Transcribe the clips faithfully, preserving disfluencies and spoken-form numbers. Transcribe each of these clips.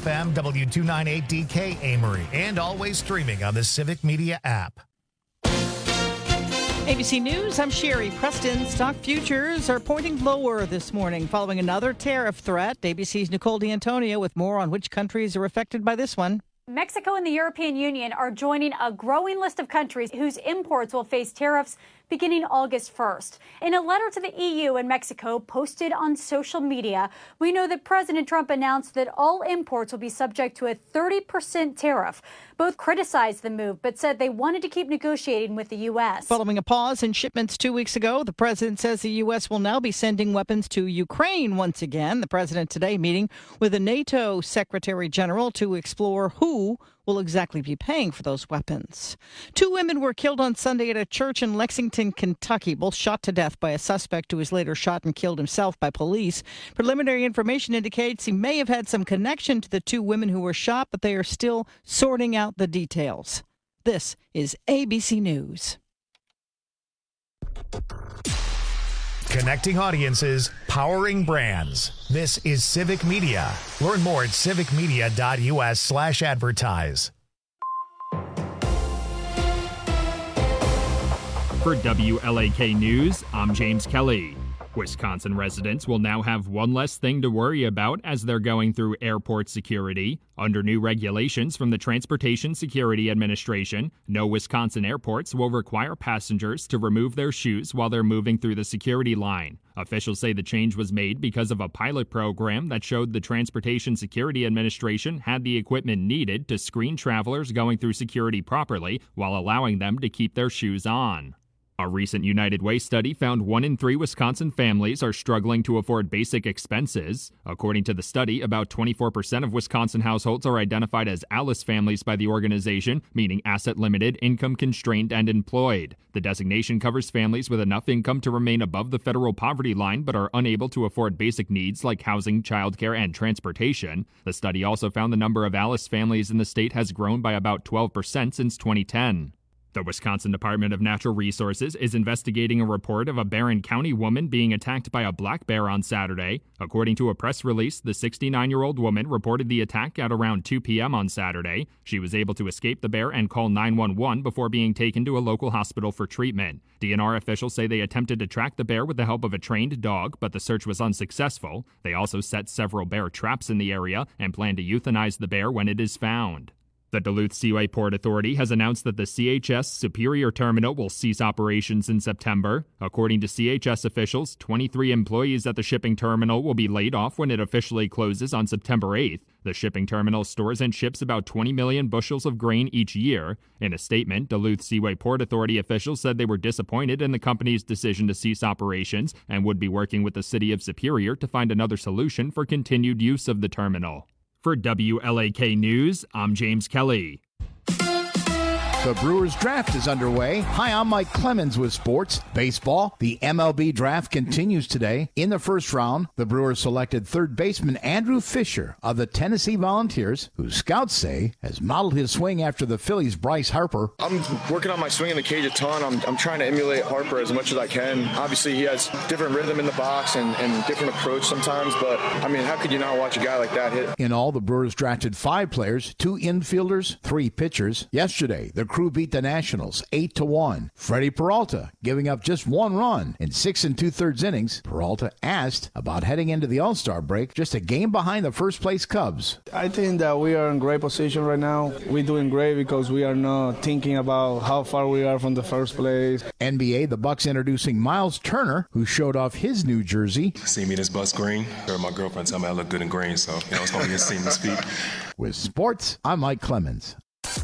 F M, W two ninety-eight D K Amory, and always streaming on the Civic Media app. A B C News, I'm Sherry Preston. Stock futures are pointing lower this morning following another tariff threat. A B C's Nicole D'Antonio with more on which countries are affected by this one. Mexico and the European Union are joining a growing list of countries whose imports will face tariffs beginning August first. In a letter to the E U and Mexico posted on social media, we know that President Trump announced that all imports will be subject to a thirty percent tariff. Both criticized the move, but said they wanted to keep negotiating with the U S. Following a pause in shipments two weeks ago, the president says the U S will now be sending weapons to Ukraine once again. The president today meeting with the NATO Secretary General to explore who will exactly be paying for those weapons. Two women were killed on Sunday at a church in Lexington, Kentucky, both shot to death by a suspect who was later shot and killed himself by police. Preliminary information indicates he may have had some connection to the two women who were shot, but they are still sorting out the details. This is A B C News. Connecting audiences, powering brands. This is Civic Media. Learn more at civicmedia.us slash advertise. For W L A K News, I'm James Kelly. Wisconsin residents will now have one less thing to worry about as they're going through airport security. Under new regulations from the Transportation Security Administration, no Wisconsin airports will require passengers to remove their shoes while they're moving through the security line. Officials say the change was made because of a pilot program that showed the Transportation Security Administration had the equipment needed to screen travelers going through security properly while allowing them to keep their shoes on. A recent United Way study found one in three Wisconsin families are struggling to afford basic expenses. According to the study, about twenty-four percent of Wisconsin households are identified as ALICE families by the organization, meaning asset-limited, income-constrained, and employed. The designation covers families with enough income to remain above the federal poverty line but are unable to afford basic needs like housing, childcare, and transportation. The study also found the number of ALICE families in the state has grown by about twelve percent since twenty ten. The Wisconsin Department of Natural Resources is investigating a report of a Barron County woman being attacked by a black bear on Saturday. According to a press release, the sixty-nine-year-old woman reported the attack at around two p.m. on Saturday. She was able to escape the bear and call nine one one before being taken to a local hospital for treatment. D N R officials say they attempted to track the bear with the help of a trained dog, but the search was unsuccessful. They also set several bear traps in the area and plan to euthanize the bear when it is found. The Duluth Seaway Port Authority has announced that the C H S Superior Terminal will cease operations in September. According to C H S officials, twenty-three employees at the shipping terminal will be laid off when it officially closes on September eighth. The shipping terminal stores and ships about twenty million bushels of grain each year. In a statement, Duluth Seaway Port Authority officials said they were disappointed in the company's decision to cease operations and would be working with the city of Superior to find another solution for continued use of the terminal. For W L A K News, I'm James Kelly. The Brewers draft is underway. Hi, I'm Mike Clemens with sports. Baseball, the M L B draft continues today. In the first round, the Brewers selected third baseman Andrew Fisher of the Tennessee Volunteers, who scouts say has modeled his swing after the Phillies' Bryce Harper. I'm working on my swing in the cage a ton. I'm, I'm trying to emulate Harper as much as I can. Obviously, he has different rhythm in the box and, and different approach sometimes, but, I mean, how could you not watch a guy like that hit? In all, the Brewers drafted five players, two infielders, three pitchers. Yesterday, the Crew beat the Nationals eight to one. Freddie Peralta giving up just one run in six and two-thirds innings. Peralta asked about heading into the All-Star break, just a game behind the first-place Cubs. I think that we are in great position right now. We're doing great because we are not thinking about how far we are from the first place. N B A, the Bucks introducing Miles Turner, who showed off his new jersey. See me this bus green? Or my girlfriend tell me I look good in green, so you know it's going to be a seamless feat. With sports, I'm Mike Clemens.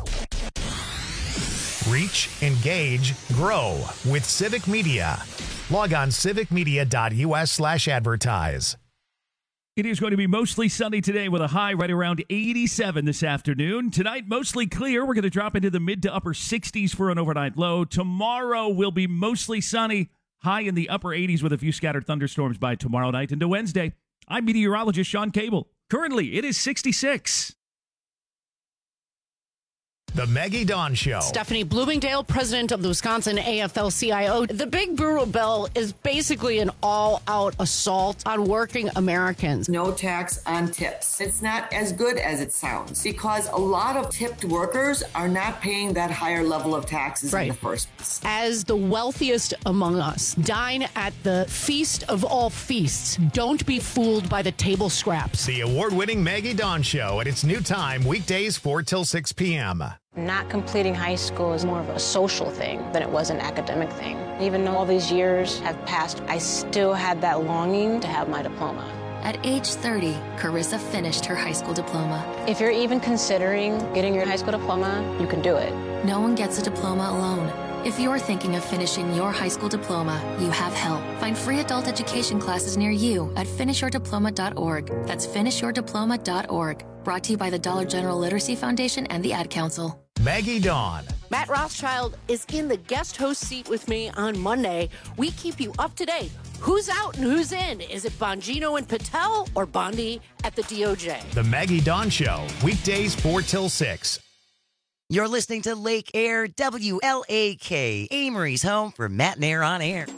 Reach, engage, grow with Civic Media. Log on civicmedia.us slash advertise. It is going to be mostly sunny today with a high right around eighty-seven this afternoon. Tonight, mostly clear. We're going to drop into the mid to upper sixties for an overnight low. Tomorrow will be mostly sunny, high in the upper eighties with a few scattered thunderstorms by tomorrow night into Wednesday. I'm meteorologist Sean Cable. Currently, it is sixty-six. The Maggie Dawn Show. Stephanie Bloomingdale, president of the Wisconsin A F L C I O. The Big Brutal Bill is basically an all-out assault on working Americans. No tax on tips. It's not as good as it sounds because a lot of tipped workers are not paying that higher level of taxes right. in the first place. As the wealthiest among us, dine at the feast of all feasts. Don't be fooled by the table scraps. The award-winning Maggie Dawn Show at its new time, weekdays four till six p.m. Not completing high school is more of a social thing than it was an academic thing. Even though all these years have passed, I still had that longing to have my diploma. At age thirty, Carissa finished her high school diploma. If you're even considering getting your high school diploma, you can do it. No one gets a diploma alone. If you're thinking of finishing your high school diploma, you have help. Find free adult education classes near you at finish your diploma dot org. That's finish your diploma dot org. Brought to you by the Dollar General Literacy Foundation and the Ad Council. Maggie Dawn. Matt Rothschild is in the guest host seat with me on Monday. We keep you up to date. Who's out and who's in? Is it Bongino and Patel or Bondi at the D O J? The Maggie Dawn Show, weekdays four till six. You're listening to Lake Air W L A K, Amory's home for Matt and Air on Air.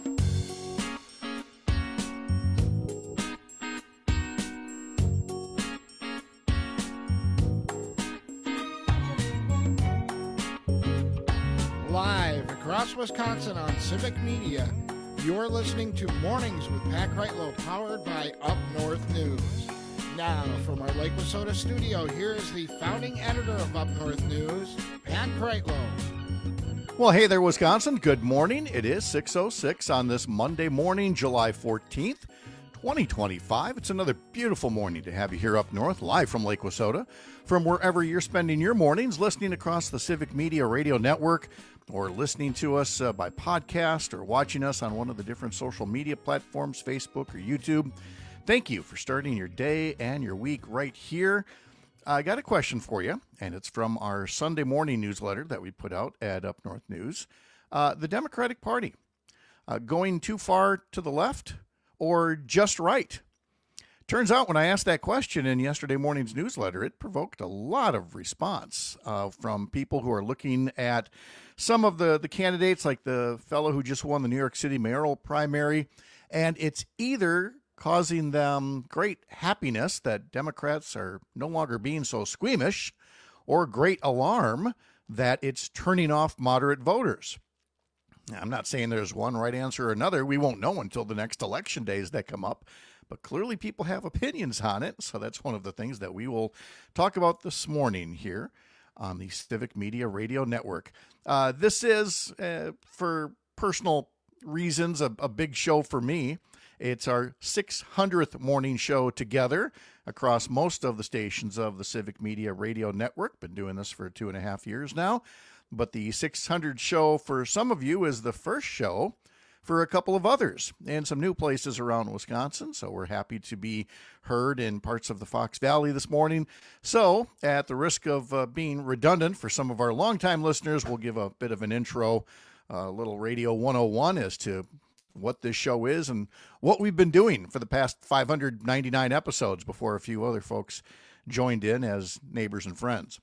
Live across Wisconsin on Civic Media, you're listening to Mornings with Pat Kreitlow, powered by Up North News. Now, from our Lake Wissota studio, here is the founding editor of Up North News, Pat Kreitlow. Well, hey there, Wisconsin. Good morning. It is six oh six on this Monday morning, July fourteenth, twenty twenty-five. It's another beautiful morning to have you here up north, live from Lake Wissota, from wherever you're spending your mornings, listening across the Civic Media Radio Network, or listening to us uh, by podcast, or watching us on one of the different social media platforms, Facebook or YouTube. Thank you for starting your day and your week right here. I got a question for you, and it's from our Sunday morning newsletter that we put out at Up North News. Uh, the Democratic Party, uh, going too far to the left or just right? Turns out when I asked that question in yesterday morning's newsletter, it provoked a lot of response uh, from people who are looking at some of the, the candidates, like the fellow who just won the New York City mayoral primary, and it's either causing them great happiness that Democrats are no longer being so squeamish, or great alarm that it's turning off moderate voters. Now, I'm not saying there's one right answer or another. We won't know until the next election days that come up. But clearly people have opinions on it, so that's one of the things that we will talk about this morning here on the Civic Media Radio Network. Uh, this is, uh, for personal reasons, a, a big show for me. It's our six hundredth morning show together across most of the stations of the Civic Media Radio Network. Been doing this for two and a half years now. But the six hundred show for some of you is the first show for a couple of others and some new places around Wisconsin. So we're happy to be heard in parts of the Fox Valley this morning. So at the risk of uh, being redundant for some of our longtime listeners, we'll give a bit of an intro, a uh, little Radio one oh one as to what this show is and what we've been doing for the past five hundred ninety-nine episodes before a few other folks joined in as neighbors and friends.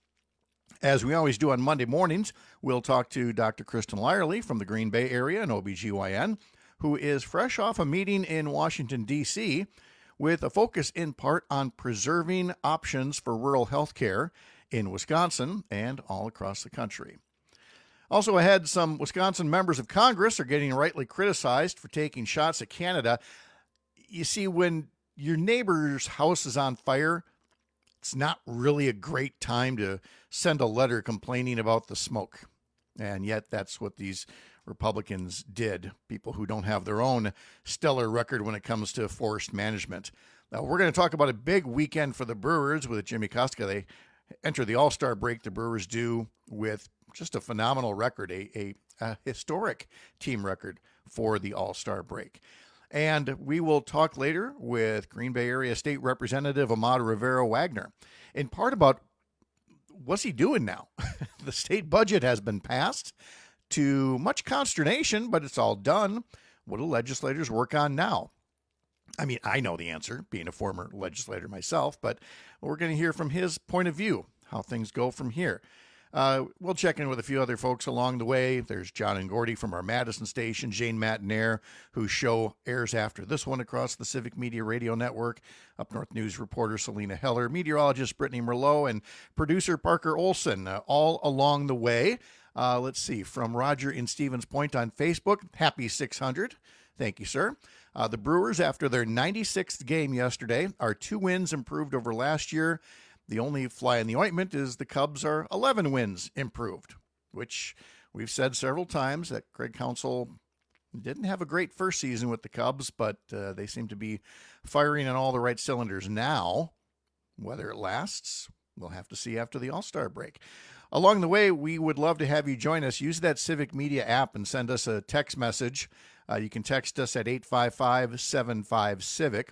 As we always do on Monday mornings, we'll talk to Doctor Kristen Lyerly from the Green Bay area, an O B G Y N, who is fresh off a meeting in Washington, D C, with a focus in part on preserving options for rural health care in Wisconsin and all across the country. Also ahead, some Wisconsin members of Congress are getting rightly criticized for taking shots at Canada. You see, when your neighbor's house is on fire, it's not really a great time to send a letter complaining about the smoke. And yet that's what these Republicans did, people who don't have their own stellar record when it comes to forest management. Now, we're going to talk about a big weekend for the Brewers with Jimmy Koska. They enter the All-Star break, the Brewers do, with just a phenomenal record, a, a, a historic team record for the All-Star break. And we will talk later with Green Bay Area State Representative Ahmad Rivera-Wagner, in part about what's he doing now. The state budget has been passed to much consternation, but it's all done. What do legislators work on now? I mean, I know the answer, being a former legislator myself, but we're going to hear from his point of view, how things go from here. Uh, we'll check in with a few other folks along the way. There's John and Gordy from our Madison station, Jane Matinaire, whose show airs after this one across the Civic Media Radio Network, Up North News reporter Selena Heller, meteorologist Brittany Merlot, and producer Parker Olson, uh, all along the way. Uh, let's see, from Roger in Stevens Point on Facebook, happy six hundred. Thank you, sir. Uh, the Brewers, after their ninety-sixth game yesterday, are two wins improved over last year. The only fly in the ointment is the Cubs are eleven wins improved, which we've said several times that Craig Counsell didn't have a great first season with the Cubs, but uh, they seem to be firing on all the right cylinders now. Whether it lasts, we'll have to see after the All-Star break. Along the way, we would love to have you join us. Use that Civic Media app and send us a text message. Uh, you can text us at eight five five, seven five, CIVIC.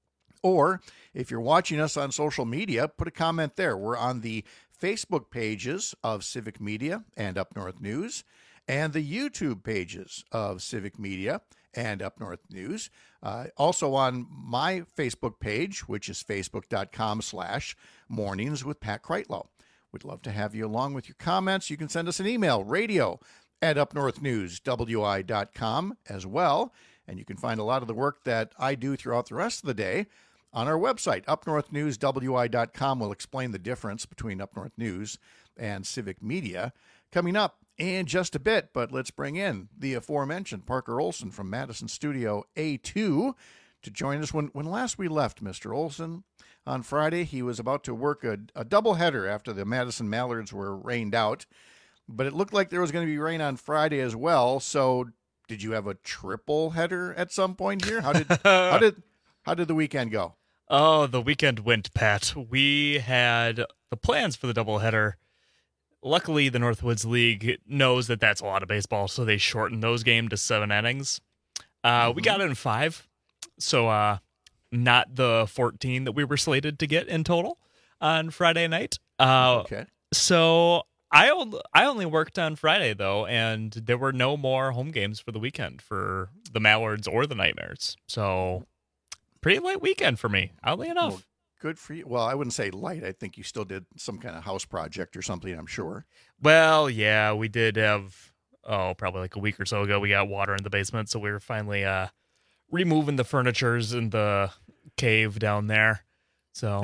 Or if you're watching us on social media, put a comment there. We're on the Facebook pages of Civic Media and Up North News, and the YouTube pages of Civic Media and Up North News. Uh, also on my Facebook page, which is facebook.com slash mornings with Pat Kreitlow. We'd love to have you along with your comments. You can send us an email, radio at upnorthnewswi dot com as well. And you can find a lot of the work that I do throughout the rest of the day on our website, up north news w i dot com. We'll explain the difference between Up North News and Civic Media coming up in just a bit. But let's bring in the aforementioned Parker Olson from Madison Studio A two to join us. When, when last we left Mister Olson on Friday, he was about to work a, a doubleheader after the Madison Mallards were rained out. But it looked like there was going to be rain on Friday as well. So did you have a triple header at some point here? How did how did how did the weekend go? Oh, the weekend went, Pat. We had the plans for the doubleheader. Luckily, the Northwoods League knows that that's a lot of baseball, so they shortened those games to seven innings. Uh, mm-hmm. We got it in five, so uh, not the fourteen that we were slated to get in total on Friday night. Uh, okay. So I only, I only worked on Friday, though, and there were no more home games for the weekend for the Mallards or the Nightmares. So pretty light weekend for me, oddly enough. Well, good for you. Well, I wouldn't say light. I think you still did some kind of house project or something, I'm sure. Well, yeah, we did have, oh, probably like a week or so ago, we got water in the basement, so we were finally uh, removing the furnitures in the cave down there. So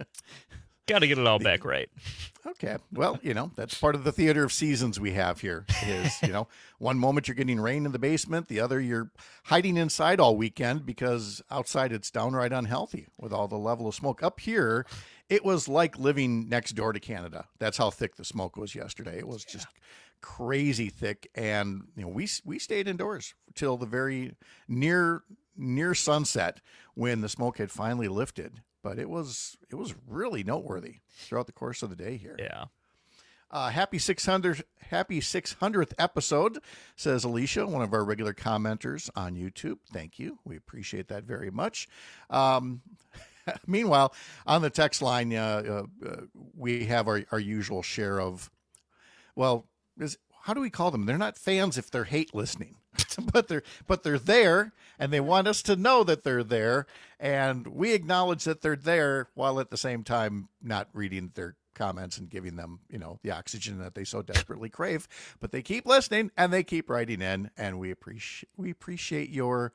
got to get it all back right. Okay. Well, you know, that's part of the theater of seasons we have here is, you know, one moment you're getting rain in the basement, the other you're hiding inside all weekend because outside it's downright unhealthy with all the level of smoke. Up here, it was like living next door to Canada. That's how thick the smoke was yesterday. It was just yeah. crazy thick. And, you know, we we stayed indoors till the very near near sunset when the smoke had finally lifted. But it was it was really noteworthy throughout the course of the day here. Yeah. Uh, happy six hundredth happy six hundredth episode, says Alicia, one of our regular commenters on YouTube. Thank you. We appreciate that very much. Um, meanwhile, on the text line, uh, uh, we have our, our usual share of, well, is, how do we call them? They're not fans if they're hate listening. but they're but they're there, and they want us to know that they're there, and we acknowledge that they're there while at the same time not reading their comments and giving them, you know, the oxygen that they so desperately crave. But they keep listening and they keep writing in, and we appreciate we appreciate your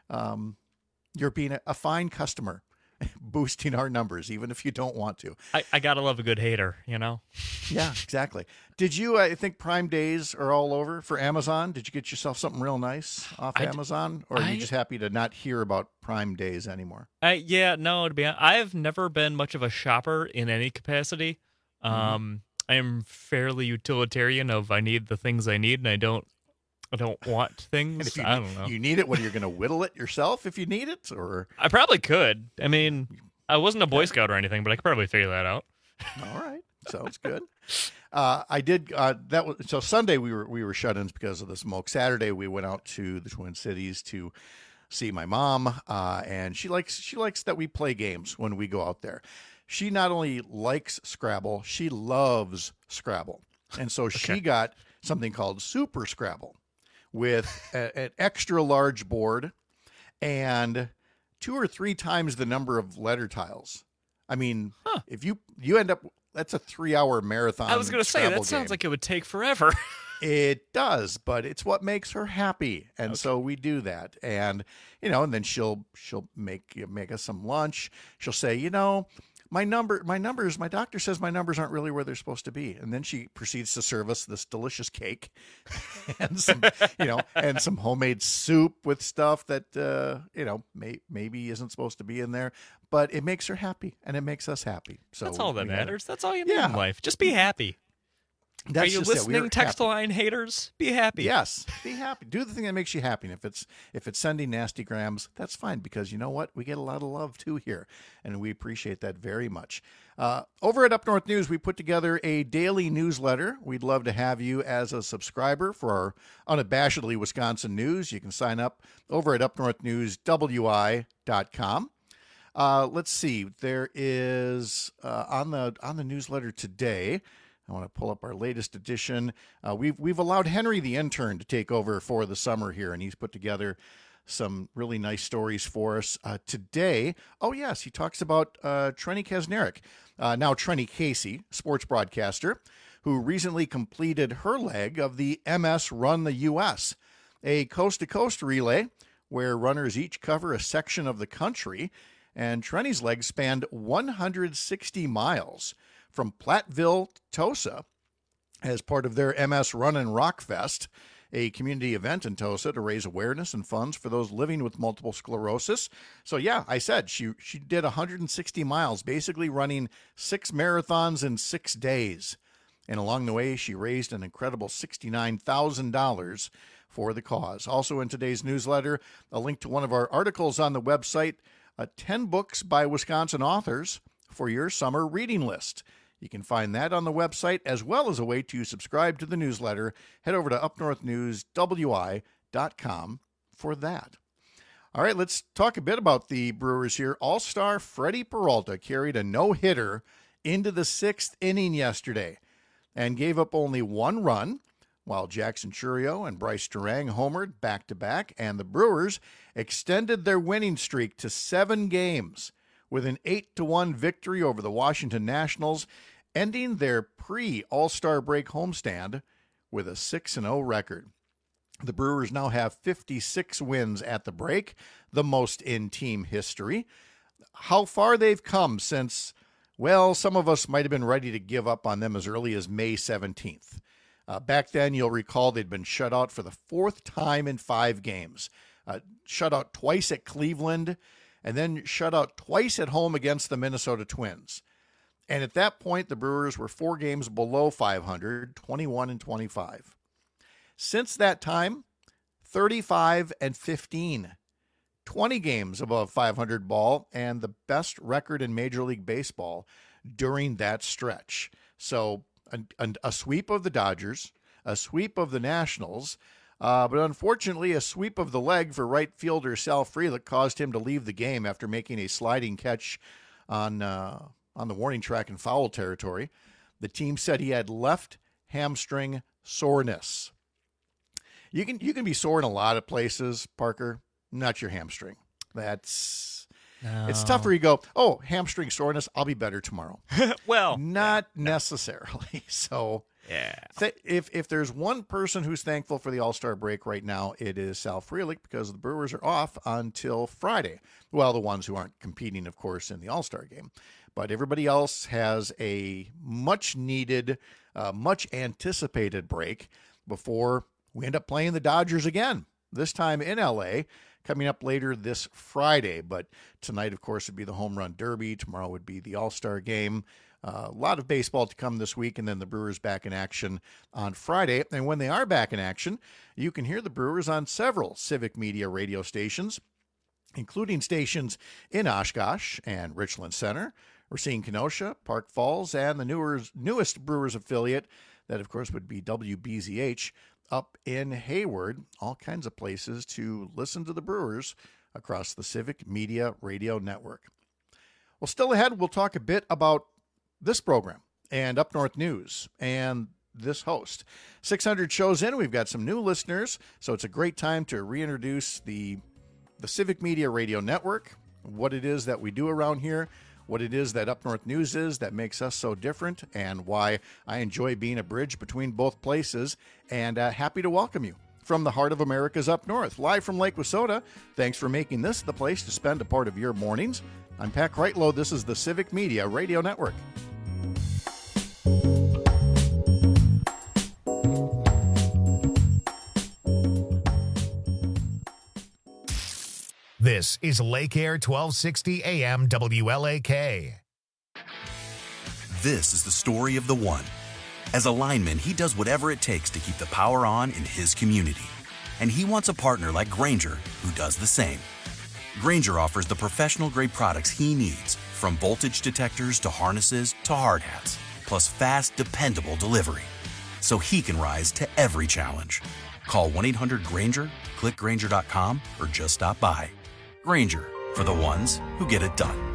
um your being a, a fine customer, boosting our numbers, even if you don't want to. I, I gotta love a good hater, you know? Yeah, exactly. Did you, I think Prime Days are all over for Amazon. Did you get yourself something real nice off I Amazon? Or are I, you just happy to not hear about Prime Days anymore? I, yeah, no, to be honest, I've never been much of a shopper in any capacity. Mm-hmm. Um, I am fairly utilitarian of I need the things I need and I don't I don't want things. You, I don't know. You need it? What, are you going to whittle it yourself if you need it? Or I probably could. I mean, I wasn't a Boy Scout or anything, but I could probably figure that out. All right. Sounds good. Uh, I did. Uh, that was so Sunday we were we were shut-ins because of the smoke. Saturday we went out to the Twin Cities to see my mom, uh, and she likes she likes that we play games when we go out there. She not only likes Scrabble, she loves Scrabble, and so okay. she got something called Super Scrabble with a, an extra large board and two or three times the number of letter tiles. I mean, huh. if you you end up that's a three-hour marathon. I was going to say, that sounds like it would take forever. It does, but it's what makes her happy, and okay. so we do that. And you know, and then she'll she'll make make us some lunch. She'll say, you know, my number, my numbers, my doctor says my numbers aren't really where they're supposed to be. And then she proceeds to serve us this delicious cake, and some, you know, and some homemade soup with stuff that uh, you know may, maybe isn't supposed to be in there, but it makes her happy, and it makes us happy. So that's all that matters. Gotta, that's all you need yeah. in life. Just be happy. That's Are you listening, text line haters? Be happy. Yes, be happy. Do the thing that makes you happy. And if it's if it's sending nasty grams, that's fine, because you know what? We get a lot of love too here, and we appreciate that very much. Uh, over at Up North News, we put together a daily newsletter. We'd love to have you as a subscriber for our unabashedly Wisconsin news. You can sign up over at up north news w i dot com. Uh, let's see. There is uh, on the on the newsletter today. I want to pull up our latest edition. Uh, we've we've allowed Henry the intern to take over for the summer here, and he's put together some really nice stories for us uh, today. Oh, yes, he talks about uh, Trenny Kasnerick, uh, now Trenny Casey, sports broadcaster, who recently completed her leg of the M S Run the U S, a coast-to-coast relay where runners each cover a section of the country, and Trenny's leg spanned one hundred sixty miles. From Platteville to Tosa as part of their M S Run and Rock Fest, a community event in Tosa to raise awareness and funds for those living with multiple sclerosis. So, yeah, I said she she did one hundred sixty miles, basically running six marathons in six days. And along the way, she raised an incredible sixty-nine thousand dollars for the cause. Also in today's newsletter, a link to one of our articles on the website, uh, ten books by Wisconsin authors for your summer reading list. You can find that on the website, as well as a way to subscribe to the newsletter. Head over to up north news w i dot com for that. All right, let's talk a bit about the Brewers here. All-star Freddie Peralta carried a no-hitter into the sixth inning yesterday and gave up only one run, while Jackson Chourio and Bryce Durang homered back-to-back, and the Brewers extended their winning streak to seven games with an eight to one victory over the Washington Nationals, ending their pre-All-Star break homestand with a six and oh record. The Brewers now have fifty-six wins at the break, the most in team history. How far they've come since, well, some of us might have been ready to give up on them as early as May seventeenth. Uh, back then, you'll recall they'd been shut out for the fourth time in five games. Uh, shut out twice at Cleveland, and then shut out twice at home against the Minnesota Twins. And at that point, the Brewers were four games below five hundred, twenty-one and twenty-five. Since that time, thirty-five and fifteen, twenty games above five hundred ball, and the best record in Major League Baseball during that stretch. So a, a, a sweep of the Dodgers, a sweep of the Nationals, Uh, but unfortunately, a sweep of the leg for right fielder Sal Frelick caused him to leave the game after making a sliding catch on uh, on the warning track in foul territory. The team said he had left hamstring soreness. You can you can be sore in a lot of places, Parker. Not your hamstring. That's no. It's tough where you go, oh, hamstring soreness, I'll be better tomorrow. Well, not yeah, necessarily. So. Yeah. If if there's one person who's thankful for the All-Star break right now, it is Sal Frelick, because the Brewers are off until Friday. Well, the ones who aren't competing, of course, in the All-Star game. But everybody else has a much-needed, uh, much-anticipated break before we end up playing the Dodgers again, this time in L A, coming up later this Friday. But tonight, of course, would be the Home Run Derby. Tomorrow would be the All-Star game. Uh, a lot of baseball to come this week, and then the Brewers back in action on Friday. And when they are back in action, you can hear the Brewers on several Civic Media radio stations, including stations in Oshkosh and Richland Center, Racine, Kenosha, Park Falls, and the newer, newest Brewers affiliate, that of course would be W B Z H, up in Hayward. All kinds of places to listen to the Brewers across the Civic Media radio network. Well, still ahead, we'll talk a bit about this program and Up North News and this host. six hundred shows in, we've got some new listeners, so it's a great time to reintroduce the the Civic Media Radio Network, what it is that we do around here, what it is that Up North News is that makes us so different, and why I enjoy being a bridge between both places, and uh, happy to welcome you from the heart of America's Up North, live from Lake Wissota. Thanks for making this the place to spend a part of your mornings. I'm Pat Kreitlow. This is the Civic Media Radio Network. This is Lake Air twelve sixty A M W L A K. This is the story of the one. As a lineman, he does whatever it takes to keep the power on in his community. And he wants a partner like Grainger who does the same. Grainger offers the professional-grade products he needs, from voltage detectors to harnesses to hard hats, plus fast, dependable delivery, so he can rise to every challenge. Call one eight hundred Grainger, click Grainger dot com, or just stop by. Grainger, for the ones who get it done.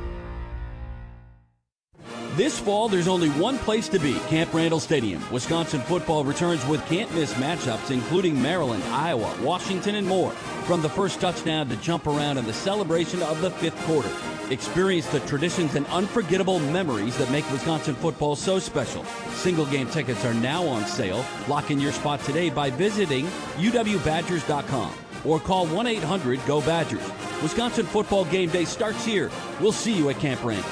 This fall, there's only one place to be, Camp Randall Stadium. Wisconsin football returns with can't-miss matchups, including Maryland, Iowa, Washington, and more. From the first touchdown to jump around in the celebration of the fifth quarter. Experience the traditions and unforgettable memories that make Wisconsin football so special. Single-game tickets are now on sale. Lock in your spot today by visiting U W Badgers dot com or call one eight hundred Go Badgers. Wisconsin football game day starts here. We'll see you at Camp Randall.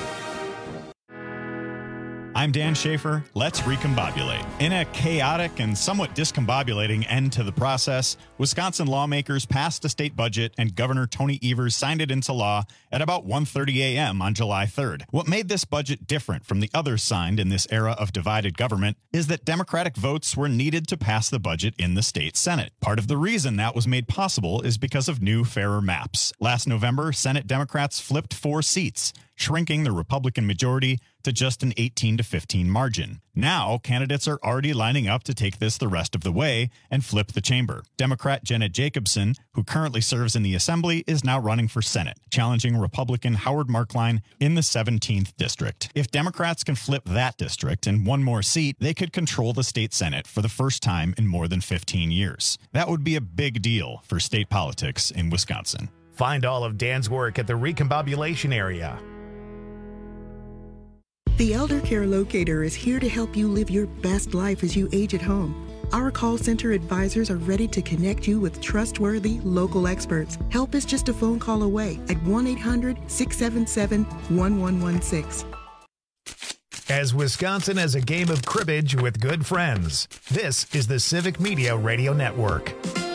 I'm Dan Schaefer. Let's recombobulate. In a chaotic and somewhat discombobulating end to the process, Wisconsin lawmakers passed a state budget and Governor Tony Evers signed it into law at about one thirty a.m. on July third. What made this budget different from the others signed in this era of divided government is that Democratic votes were needed to pass the budget in the state Senate. Part of the reason that was made possible is because of new, fairer maps. Last November, Senate Democrats flipped four seats, shrinking the Republican majority to just an eighteen to fifteen margin. Now, candidates are already lining up to take this the rest of the way and flip the chamber. Democrat Jenna Jacobson, who currently serves in the Assembly, is now running for Senate, challenging Republican Howard Markline in the seventeenth district. If Democrats can flip that district and one more seat, they could control the state Senate for the first time in more than fifteen years. That would be a big deal for state politics in Wisconsin. Find all of Dan's work at the Recombobulation area. The Elder Care Locator is here to help you live your best life as you age at home. Our call center advisors are ready to connect you with trustworthy local experts. Help is just a phone call away at one eight hundred six seven seven one one one six. As Wisconsin has a game of cribbage with good friends, this is the Civic Media Radio Network.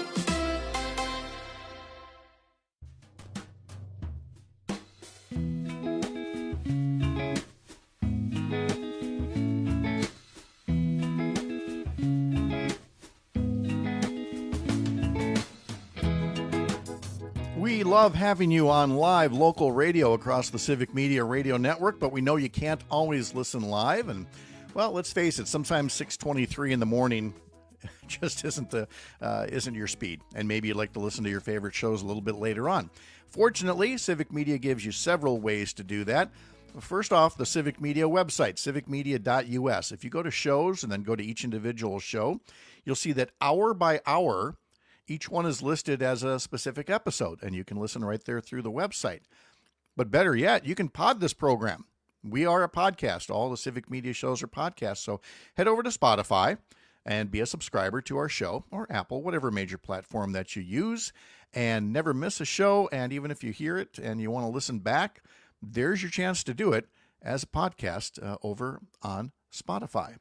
We love having you on live local radio across the Civic Media Radio Network, but we know you can't always listen live. And, well, let's face it, sometimes six twenty-three in the morning just isn't the uh, isn't your speed. And maybe you'd like to listen to your favorite shows a little bit later on. Fortunately, Civic Media gives you several ways to do that. First off, the Civic Media website, civic media dot U S. If you go to shows and then go to each individual show, you'll see that hour by hour, each one is listed as a specific episode, and you can listen right there through the website. But better yet, you can pod this program. We are a podcast. All the Civic Media shows are podcasts. So head over to Spotify and be a subscriber to our show, or Apple, whatever major platform that you use, and never miss a show. And even if you hear it and you want to listen back, there's your chance to do it as a podcast uh, over on Spotify.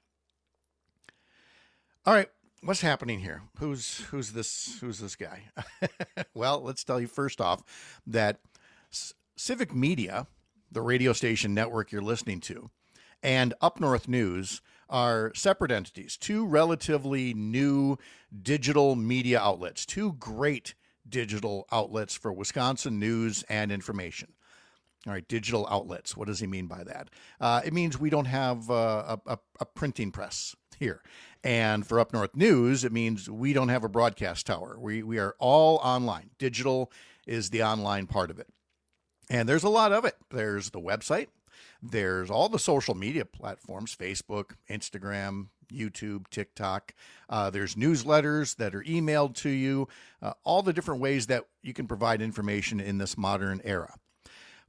All right. What's happening here? Who's who's this who's this guy? Well, let's tell you first off that C- Civic Media, the radio station network you're listening to, and Up North News are separate entities, two relatively new digital media outlets, two great digital outlets for Wisconsin news and information. All right, digital outlets. What does he mean by that? Uh, it means we don't have uh, a, a, a printing press here. And for Up North News, it means we don't have a broadcast tower. We we are all online. Digital is the online part of it. And there's a lot of it. There's the website. There's all the social media platforms, Facebook, Instagram, YouTube, TikTok. Uh, there's newsletters that are emailed to you, uh, all the different ways that you can provide information in this modern era.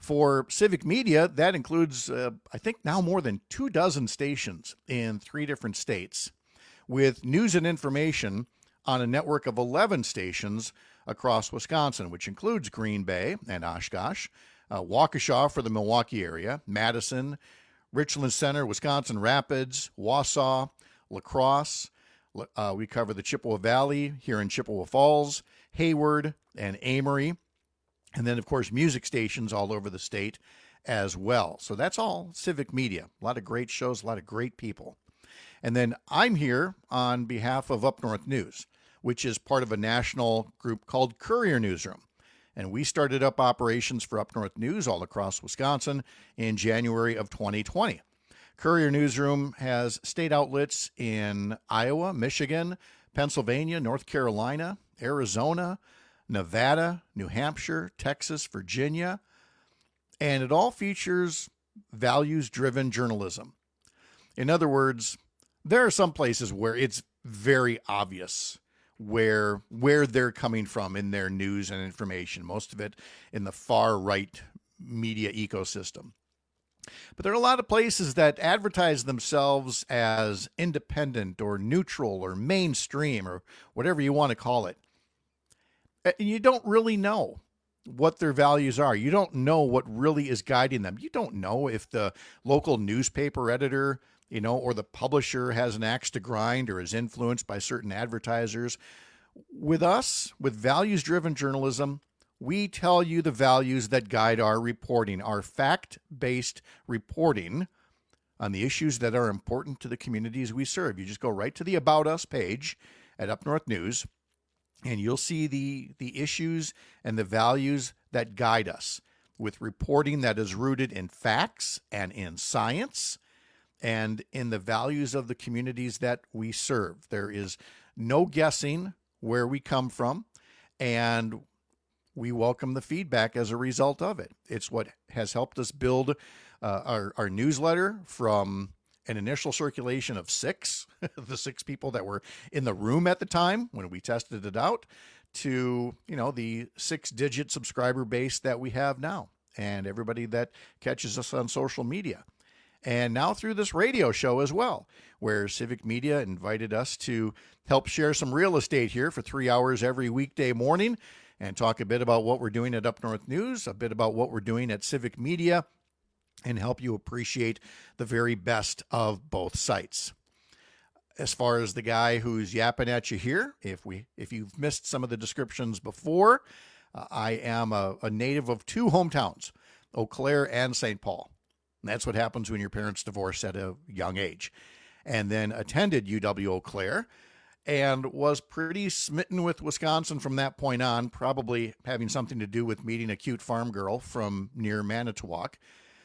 For Civic Media, that includes, uh, I think, now more than two dozen stations in three different states, with news and information on a network of eleven stations across Wisconsin, which includes Green Bay and Oshkosh, uh, Waukesha for the Milwaukee area, Madison, Richland Center, Wisconsin Rapids, Wausau, La Crosse. Uh, we cover the Chippewa Valley here in Chippewa Falls, Hayward, and Amory. And then, of course, music stations all over the state as well. So that's all Civic Media. A lot of great shows, a lot of great people. And then I'm here on behalf of Up North News, which is part of a national group called Courier Newsroom. And we started up operations for Up North News all across Wisconsin in January of twenty twenty. Courier Newsroom has state outlets in Iowa, Michigan, Pennsylvania, North Carolina, Arizona, Nevada, New Hampshire, Texas, Virginia, and it all features values-driven journalism. In other words, there are some places where it's very obvious where where they're coming from in their news and information, most of it in the far-right media ecosystem. But there are a lot of places that advertise themselves as independent or neutral or mainstream or whatever you want to call it. And you don't really know what their values are. You don't know what really is guiding them. You don't know if the local newspaper editor, you know, or the publisher has an axe to grind or is influenced by certain advertisers. With us, with values-driven journalism, we tell you the values that guide our reporting, our fact-based reporting on the issues that are important to the communities we serve. You just go right to the About Us page at Up North News, and you'll see the, the issues and the values that guide us with reporting that is rooted in facts and in science and in the values of the communities that we serve. There is no guessing where we come from, and we welcome the feedback as a result of it. It's what has helped us build uh, our, our newsletter from an initial circulation of six, the six people that were in the room at the time when we tested it out, to, you know, the six-digit subscriber base that we have now, and everybody that catches us on social media. And now through this radio show as well, where Civic Media invited us to help share some real estate here for three hours every weekday morning and talk a bit about what we're doing at Up North News, a bit about what we're doing at Civic Media, and help you appreciate the very best of both sites. As far as the guy who's yapping at you here, if we if you've missed some of the descriptions before, uh, I am a, a native of two hometowns, Eau Claire and Saint Paul. And that's what happens when your parents divorce at a young age. And then attended U W Eau Claire and was pretty smitten with Wisconsin from that point on, probably having something to do with meeting a cute farm girl from near Manitowoc.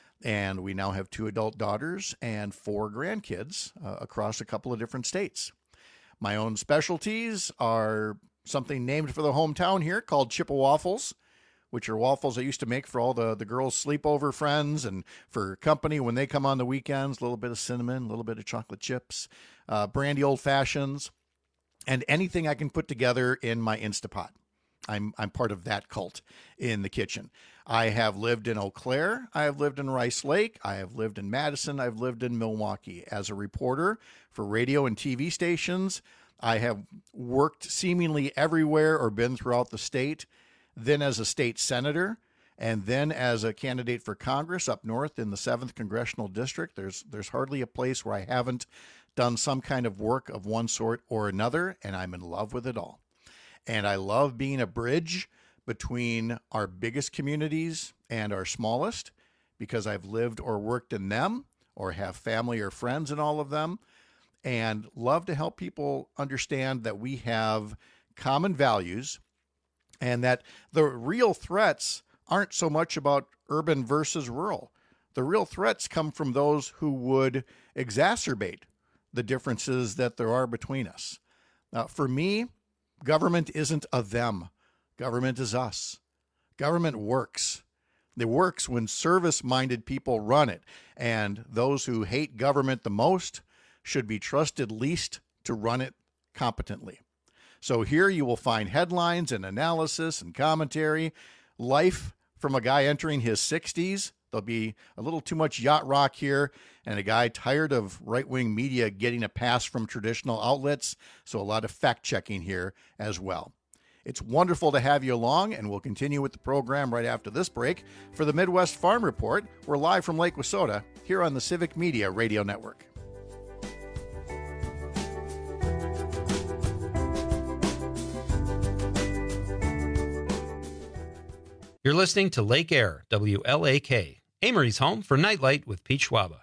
And we now have two adult daughters and four grandkids uh, across a couple of different states. My own specialties are something named for the hometown here called Chippewa Waffles, which are waffles I used to make for all the, the girls' sleepover friends and for company when they come on the weekends. A little bit of cinnamon, a little bit of chocolate chips, uh, brandy old fashions, and anything I can put together in my Instapot. I'm I'm part of that cult in the kitchen. I have lived in Eau Claire. I have lived in Rice Lake. I have lived in Madison. I've lived in Milwaukee as a reporter for radio and T V stations. I have worked seemingly everywhere or been throughout the state, then as a state senator, and then as a candidate for Congress up north in the seventh Congressional District. There's there's hardly a place where I haven't done some kind of work of one sort or another, and I'm in love with it all. And I love being a bridge between our biggest communities and our smallest because I've lived or worked in them or have family or friends in all of them, and love to help people understand that we have common values and that the real threats aren't so much about urban versus rural. The real threats come from those who would exacerbate the differences that there are between us. Now, for me, government isn't a them. Government is us. Government works. It works when service-minded people run it, and those who hate government the most should be trusted least to run it competently. So here you will find headlines and analysis and commentary, life from a guy entering his sixties. There'll be a little too much yacht rock here, and a guy tired of right-wing media getting a pass from traditional outlets, so a lot of fact-checking here as well. It's wonderful to have you along, and we'll continue with the program right after this break. For the Midwest Farm Report, we're live from Lake Wissota here on the Civic Media Radio Network. You're listening to Lake Air, W L A K, Amory's home for Nightlight with Pete Schwaba.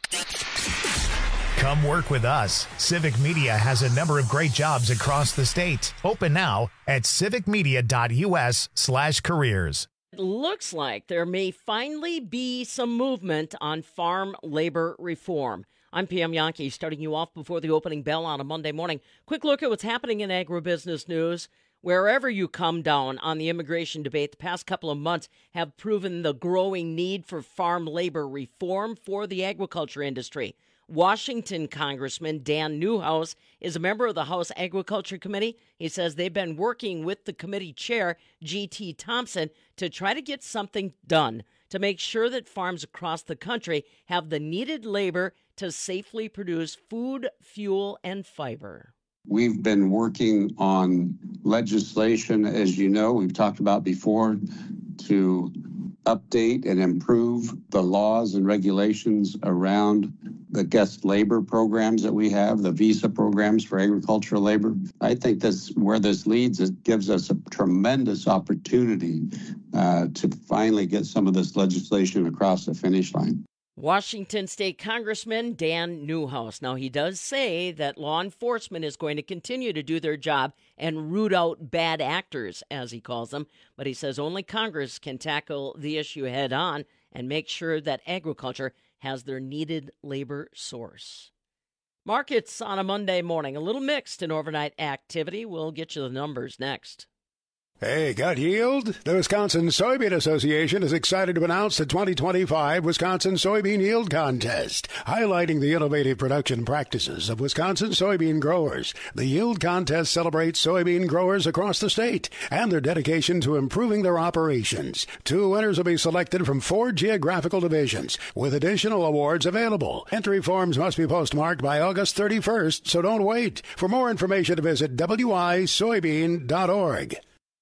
Come work with us. Civic Media has a number of great jobs across the state. Open now at civicmedia.us slash careers. It looks like there may finally be some movement on farm labor reform. I'm P M Yankee, starting you off before the opening bell on a Monday morning. Quick look at what's happening in agribusiness news. Wherever you come down on the immigration debate, the past couple of months have proven the growing need for farm labor reform for the agriculture industry. Washington Congressman Dan Newhouse is a member of the House Agriculture Committee. He says they've been working with the committee chair, G T Thompson, to try to get something done to make sure that farms across the country have the needed labor to safely produce food, fuel, and fiber. We've been working on legislation, as you know, we've talked about before, to update and improve the laws and regulations around the guest labor programs that we have, the visa programs for agricultural labor. I think that's where this leads. It gives us a tremendous opportunity uh, to finally get some of this legislation across the finish line. Washington State Congressman Dan Newhouse. Now, he does say that law enforcement is going to continue to do their job and root out bad actors, as he calls them. But he says only Congress can tackle the issue head on and make sure that agriculture has their needed labor source. Markets on a Monday morning, a little mixed in overnight activity. We'll get you the numbers next. Hey, got yield? The Wisconsin Soybean Association is excited to announce the twenty twenty-five Wisconsin Soybean Yield Contest, highlighting the innovative production practices of Wisconsin soybean growers. The Yield Contest celebrates soybean growers across the state and their dedication to improving their operations. Two winners will be selected from four geographical divisions, with additional awards available. Entry forms must be postmarked by August thirty-first, so don't wait. For more information, visit w i soybean dot org.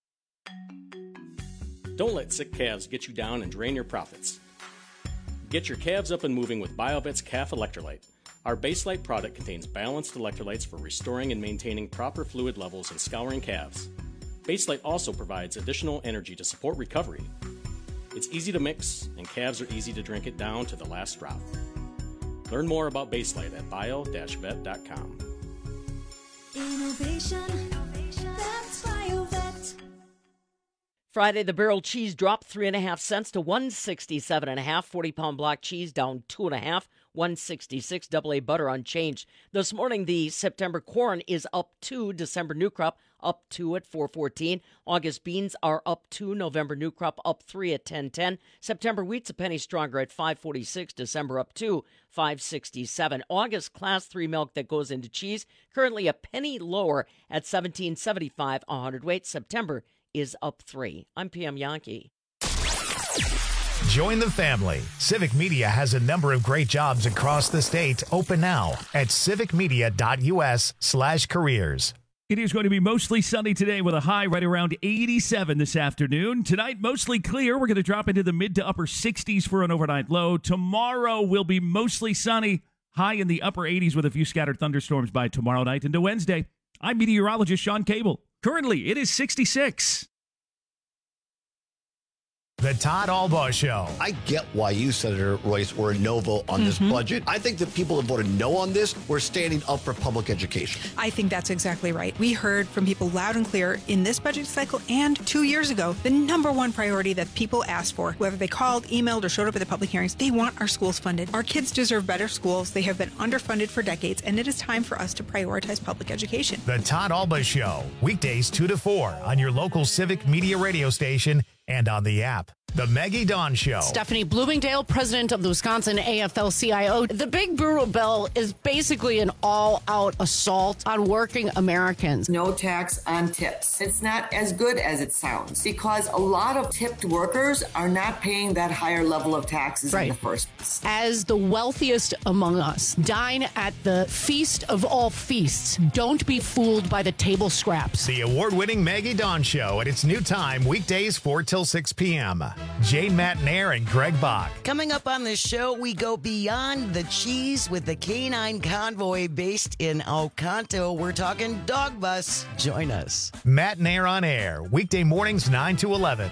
Don't let sick calves get you down and drain your profits. Get your calves up and moving with BioVet's Calf Electrolyte. Our Baselite product contains balanced electrolytes for restoring and maintaining proper fluid levels in scouring calves. Baselite also provides additional energy to support recovery. It's easy to mix, and calves are easy to drink it down to the last drop. Learn more about Baselite at bio dash vet dot com. Innovation, that's BioVet. Friday, the barrel cheese dropped three and a half cents to one sixty-seven and a half. forty pound block cheese down two and a half, one sixty-six. Double A butter unchanged. This morning, the September corn is up two. December new crop up two at four fourteen. August beans are up two. November new crop up three at ten ten. September wheat's a penny stronger at five forty-six. December up two, five sixty-seven. August class three milk that goes into cheese currently a penny lower at seventeen seventy-five a hundredweight. September is up three. I'm P M Yankee. Join the family. Civic Media has a number of great jobs across the state. Open now at civicmedia.us slash careers. It is going to be mostly sunny today with a high right around eighty-seven this afternoon. Tonight, mostly clear. We're going to drop into the mid to upper sixties for an overnight low. Tomorrow will be mostly sunny, high in the upper eighties with a few scattered thunderstorms by tomorrow night into Wednesday. I'm meteorologist Sean Cable. Currently, it is sixty-six. The Todd Albaugh Show. I get why you, Senator Royce, were a no vote on mm-hmm. this budget. I think the people that voted no on this were standing up for public education. I think that's exactly right. We heard from people loud and clear in this budget cycle and two years ago, the number one priority that people asked for, whether they called, emailed, or showed up at the public hearings, they want our schools funded. Our kids deserve better schools. They have been underfunded for decades, and it is time for us to prioritize public education. The Todd Albaugh Show, weekdays two to four on your local Civic Media radio station and on the app. The Maggie Dawn Show. Stephanie Bloomingdale, president of the Wisconsin A F L C I O. The Big Brutal Bill is basically an all-out assault on working Americans. No tax on tips. It's not as good as it sounds because a lot of tipped workers are not paying that higher level of taxes Right. in the first place. As the wealthiest among us, dine at the feast of all feasts. Don't be fooled by the table scraps. The award-winning Maggie Dawn Show at its new time, weekdays four till six p.m. Jane Matnair and Greg Bach. Coming up on this show, we go beyond the cheese with the Canine Convoy based in Oconto. We're talking dog bus. Join us. Matnair on air, weekday mornings nine to eleven.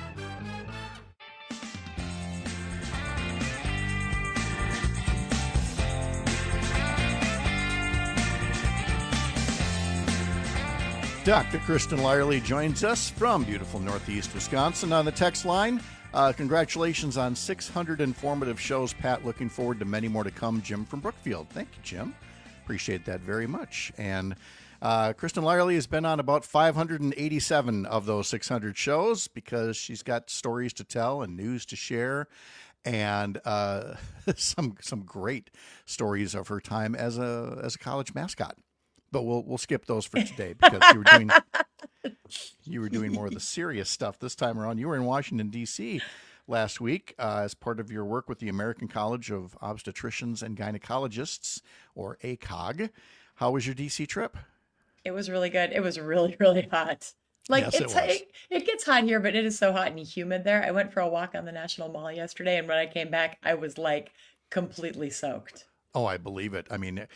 Doctor Kristen Lyerly joins us from beautiful Northeast Wisconsin on the text line. Uh, congratulations on six hundred informative shows, Pat. Looking forward to many more to come. Jim from Brookfield. Thank you, Jim. Appreciate that very much. And uh, Kristen Lyerly has been on about five hundred eighty-seven of those six hundred shows because she's got stories to tell and news to share, and uh, some some great stories of her time as a as a college mascot. But we'll we'll skip those for today because you were doing you were doing more of the serious stuff this time around. You were in Washington, D C last week uh, as part of your work with the American College of Obstetricians and Gynecologists, or A C O G. How was your D C trip? It was really good. It was really, really hot. Like Yes, it it's was. it, it gets hot here, but it is so hot and humid there. I went for a walk on the National Mall yesterday, and when I came back, I was like completely soaked. Oh, I believe it. I mean,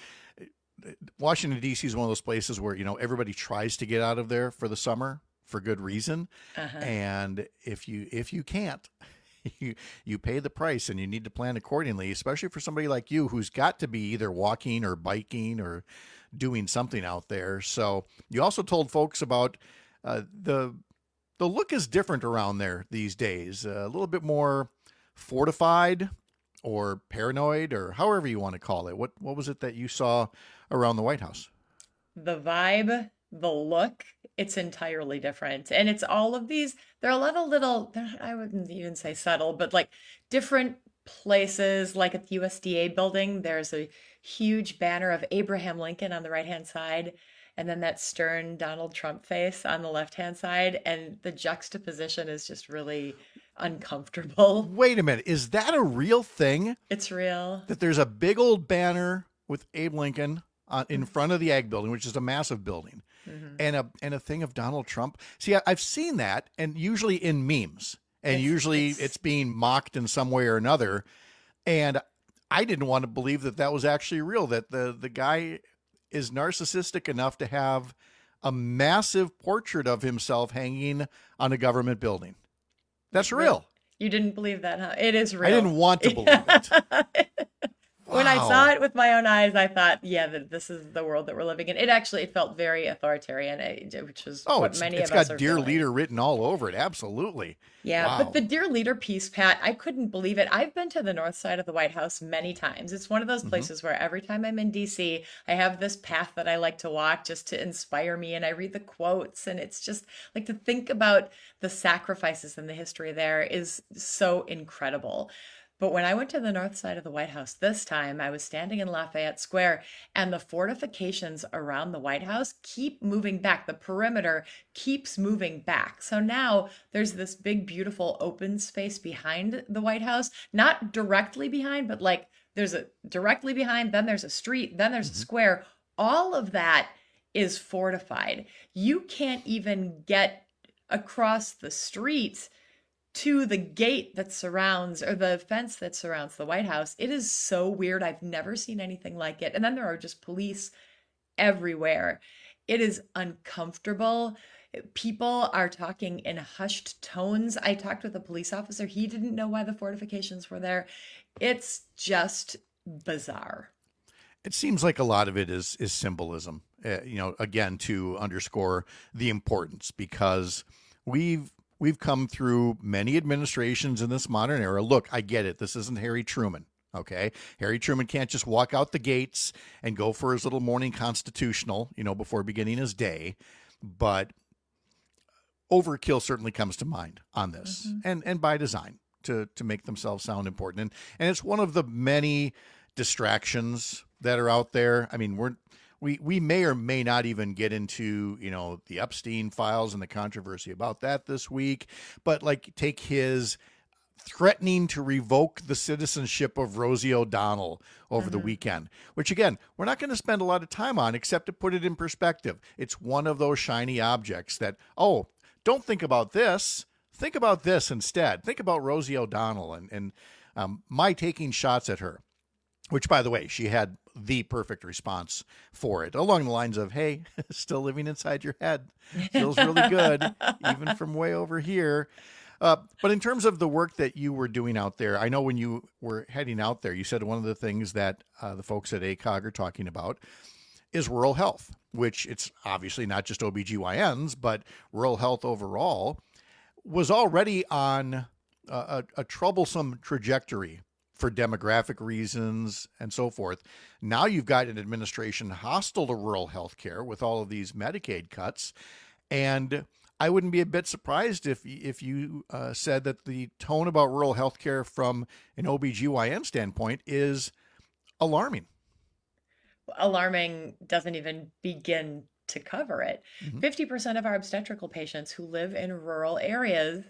Washington, D C is one of those places where, you know, everybody tries to get out of there for the summer for good reason. Uh-huh. And if you if you can't, you you pay the price, and you need to plan accordingly, especially for somebody like you who's got to be either walking or biking or doing something out there. So you also told folks about uh, the the look is different around there these days, uh, a little bit more fortified or paranoid, or however you want to call it. What what was it that you saw around the White House? The vibe, the look, it's entirely different. And it's all of these, there are a lot of little, I wouldn't even say subtle, but like different places, like at the U S D A building, there's a huge banner of Abraham Lincoln on the right-hand side, and then that stern Donald Trump face on the left-hand side. And the juxtaposition is just really uncomfortable. Wait a minute. Is that a real thing? It's real. That there's a big old banner with Abe Lincoln on, in front of the Ag Building, which is a massive building, Mhm. and a and a thing of Donald Trump. See, I, I've seen that, and usually in memes, and It's- usually it's- it's being mocked in some way or another. And I didn't want to believe that that was actually real, that the, the guy is narcissistic enough to have a massive portrait of himself hanging on a government building. That's real. You didn't believe that, huh? It is real. I didn't want to believe it. When I Wow. saw it with my own eyes, I thought, yeah, that this is the world that we're living in. It actually it felt very authoritarian, eh, which was Oh, what it's, many it's of us got are Dear feeling. Leader written all over it. Absolutely. Yeah, Wow. but the Dear Leader piece, Pat, I couldn't believe it. I've been to the north side of the White House many times. It's one of those Mhm. places where every time I'm in D C, I have this path that I like to walk just to inspire me, and I read the quotes, and it's just like to think about the sacrifices and the history there is so incredible. But when I went to the north side of the White House this time, I was standing in Lafayette Square, and the fortifications around the White House keep moving back. The perimeter keeps moving back. So now there's this big, beautiful open space behind the White House, not directly behind, but like there's a directly behind, then there's a street, then there's a square. All of that is fortified. You can't even get across the street to the gate that surrounds, or the fence that surrounds the White House. It is so weird. I've never seen anything like it. And then there are just police everywhere. It is uncomfortable. People are talking in hushed tones. I talked with a police officer. He didn't know why the fortifications were there. It's just bizarre. It seems like a lot of it is is symbolism, uh, you know, again, to underscore the importance, because we've we've come through many administrations in this modern era. Look, I get it. This isn't Harry Truman. Okay. Harry Truman can't just walk out the gates and go for his little morning constitutional, you know, before beginning his day. But overkill certainly comes to mind on this, Mhm. and, and by design. to to make themselves sound important. And and it's one of the many distractions that are out there. I mean, we're we we may or may not even get into, you know, the Epstein files and the controversy about that this week, but like take his threatening to revoke the citizenship of Rosie O'Donnell over mm-hmm. the weekend, which again, we're not going to spend a lot of time on except to put it in perspective. It's one of those shiny objects that, oh, don't think about this. Think about this instead. Think about Rosie O'Donnell and, and um, my taking shots at her, which, by the way, she had the perfect response for it, along the lines of, hey, still living inside your head. Feels really good, even from way over here. Uh, but in terms of the work that you were doing out there, I know when you were heading out there, you said one of the things that uh, the folks at A C O G are talking about is rural health, which it's obviously not just O B G Y Ns, but rural health overall was already on a, a, a troublesome trajectory for demographic reasons and so forth. Now you've got an administration hostile to rural health care with all of these Medicaid cuts. And I wouldn't be a bit surprised if if you uh, said that the tone about rural health care from an O B G Y N standpoint is alarming. Alarming doesn't even begin to cover it. Mm-hmm. fifty percent of our obstetrical patients who live in rural areas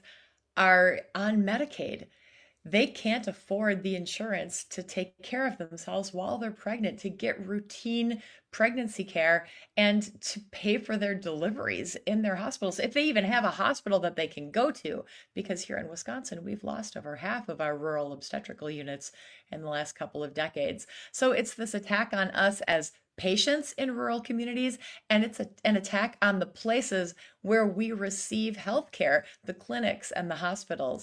are on Medicaid. They can't afford the insurance to take care of themselves while they're pregnant, to get routine pregnancy care, and to pay for their deliveries in their hospitals, if they even have a hospital that they can go to. Because here in Wisconsin, we've lost over half of our rural obstetrical units in the last couple of decades. So it's this attack on us as patients in rural communities, and it's a, an attack on the places where we receive health care, the clinics and the hospitals.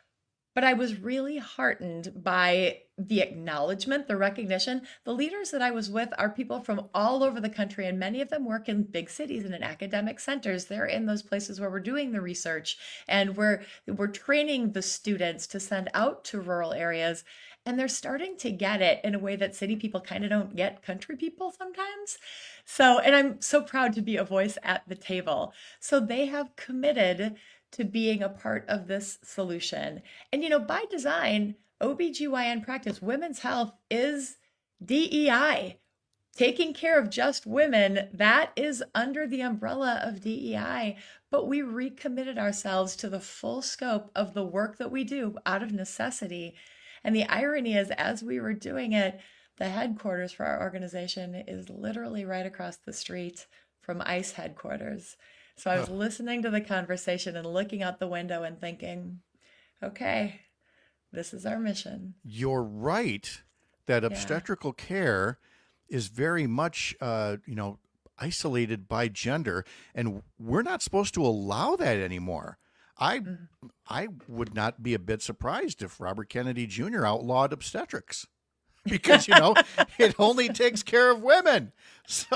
But I was really heartened by the acknowledgement, the recognition. The leaders that I was with are people from all over the country, and many of them work in big cities and in academic centers. They're in those places where we're doing the research, and we're, we're training the students to send out to rural areas. And they're starting to get it in a way that city people kind of don't get country people sometimes. So, and I'm so proud to be a voice at the table. So they have committed to being a part of this solution. And, you know, by design, O B G Y N practice, women's health is D E I. Taking care of just women, that is under the umbrella of D E I. But we recommitted ourselves to the full scope of the work that we do out of necessity. And the irony is, as we were doing it, the headquarters for our organization is literally right across the street from ICE headquarters. So I was oh. listening to the conversation and looking out the window and thinking, okay, this is our mission. You're right that obstetrical yeah. care is very much, uh, you know, isolated by gender, and we're not supposed to allow that anymore. I mm-hmm. I would not be a bit surprised if Robert Kennedy Junior outlawed obstetrics, because, you know, it only takes care of women. So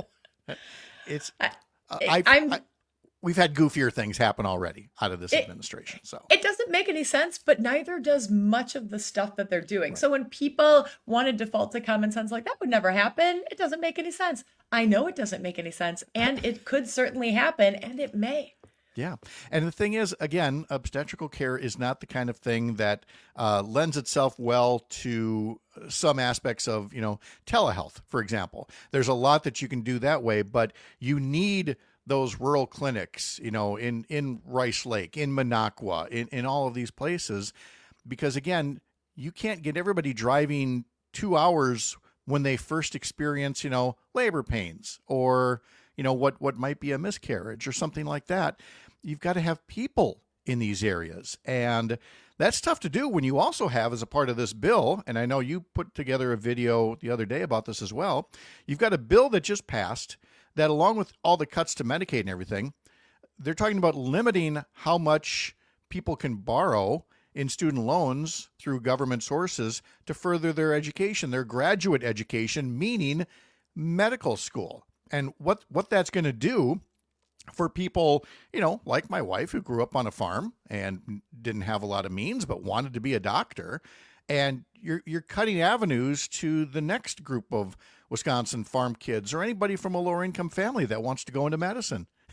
it's I, I, I'm. I, we've had goofier things happen already out of this it, administration. So it doesn't make any sense, but neither does much of the stuff that they're doing. Right. So when people want to default to common sense, like that would never happen, it doesn't make any sense. I know it doesn't make any sense, and it could certainly happen, and it may. Yeah. And the thing is, again, obstetrical care is not the kind of thing that uh, lends itself well to some aspects of, you know, telehealth, for example. There's a lot that you can do that way, but you need those rural clinics, you know, in, in Rice Lake, in Minocqua, in, in all of these places, because, again, you can't get everybody driving two hours when they first experience, you know, labor pains or, you know, what, what might be a miscarriage or something like that. You've got to have people in these areas. And that's tough to do when you also have, as a part of this bill, and I know you put together a video the other day about this as well, you've got a bill that just passed that, along with all the cuts to Medicaid and everything, they're talking about limiting how much people can borrow in student loans through government sources to further their education, their graduate education, meaning medical school. And what, what that's going to do for people, you know, like my wife, who grew up on a farm and didn't have a lot of means, but wanted to be a doctor. And you're you're cutting avenues to the next group of Wisconsin farm kids or anybody from a lower income family that wants to go into medicine.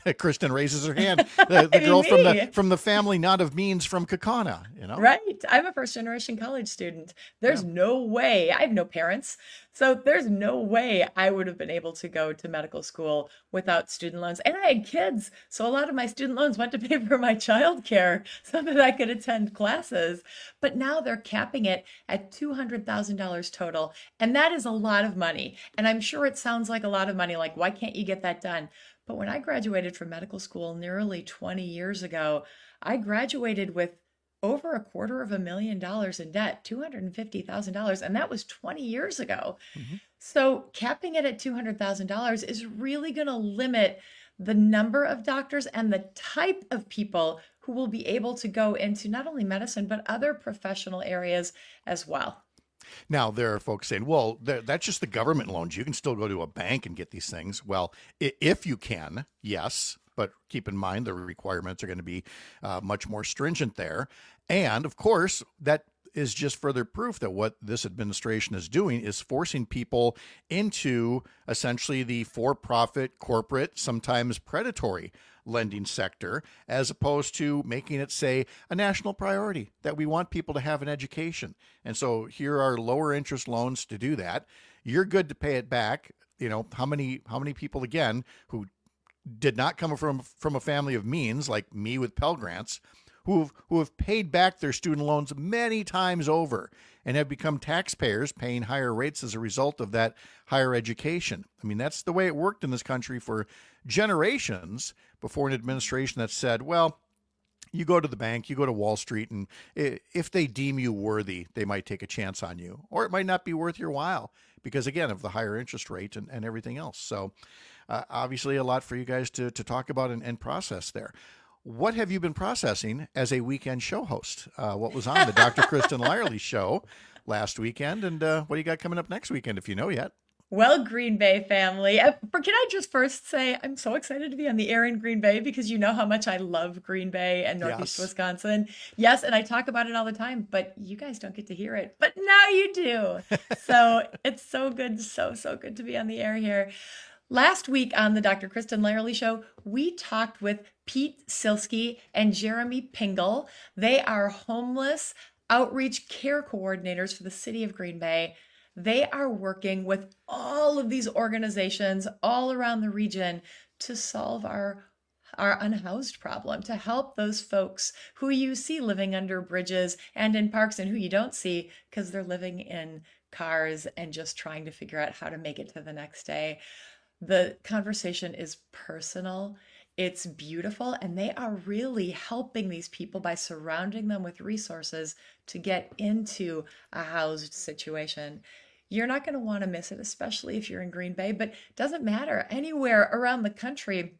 Kristen raises her hand. The, the girl from Me. the from the family not of means from Kaukauna, you know? Right. I'm a first generation college student. There's no way. I have no parents. So there's no way I would have been able to go to medical school without student loans. And I had kids. So a lot of my student loans went to pay for my childcare so that I could attend classes. But now they're capping it at two hundred thousand dollars total. And that is a lot of money. And I'm sure it sounds like a lot of money. Like, why can't you get that done? But when I graduated from medical school nearly twenty years ago, I graduated with over a quarter of a million dollars in debt, two hundred fifty thousand dollars, and that was twenty years ago. Mm-hmm. So capping it at two hundred thousand dollars is really going to limit the number of doctors and the type of people who will be able to go into not only medicine, but other professional areas as well. Now, there are folks saying, well, that's just the government loans. You can still go to a bank and get these things. Well, if you can, yes. But keep in mind, the requirements are going to be uh, much more stringent there. And of course, that is just further proof that what this administration is doing is forcing people into essentially the for-profit, corporate, sometimes predatory lending sector, as opposed to making it, say, a national priority that we want people to have an education. And so here are lower interest loans to do that. You're good to pay it back. You know, how many how many people, again, who did not come from from a family of means, like me with Pell Grants, who have, who have paid back their student loans many times over and have become taxpayers paying higher rates as a result of that higher education. I mean, that's the way it worked in this country for generations before an administration that said, well, you go to the bank, you go to Wall Street, and if they deem you worthy, they might take a chance on you, or it might not be worth your while because, again, of the higher interest rate and, and everything else. So uh, obviously a lot for you guys to, to talk about and, and process there. What have you been processing as a weekend show host? Uh, what was on the Doctor Kristen Lyerly show last weekend, and uh, what do you got coming up next weekend, if you know yet? Well, Green Bay family, uh, can I just first say I'm so excited to be on the air in Green Bay because you know how much I love Green Bay and Northeast yes. Wisconsin. Yes, and I talk about it all the time, but you guys don't get to hear it. But now you do. So it's so good, so, so good to be on the air here. Last week on the Doctor Kristen Lyerly show, we talked with Pete Silsky and Jeremy Pingle. They are homeless outreach care coordinators for the city of Green Bay. They are working with all of these organizations all around the region to solve our, our unhoused problem, to help those folks who you see living under bridges and in parks and who you don't see because they're living in cars and just trying to figure out how to make it to the next day. The conversation is personal. It's beautiful, and they are really helping these people by surrounding them with resources to get into a housed situation. You're not going to want to miss it, especially if you're in Green Bay, but it doesn't matter. Anywhere around the country,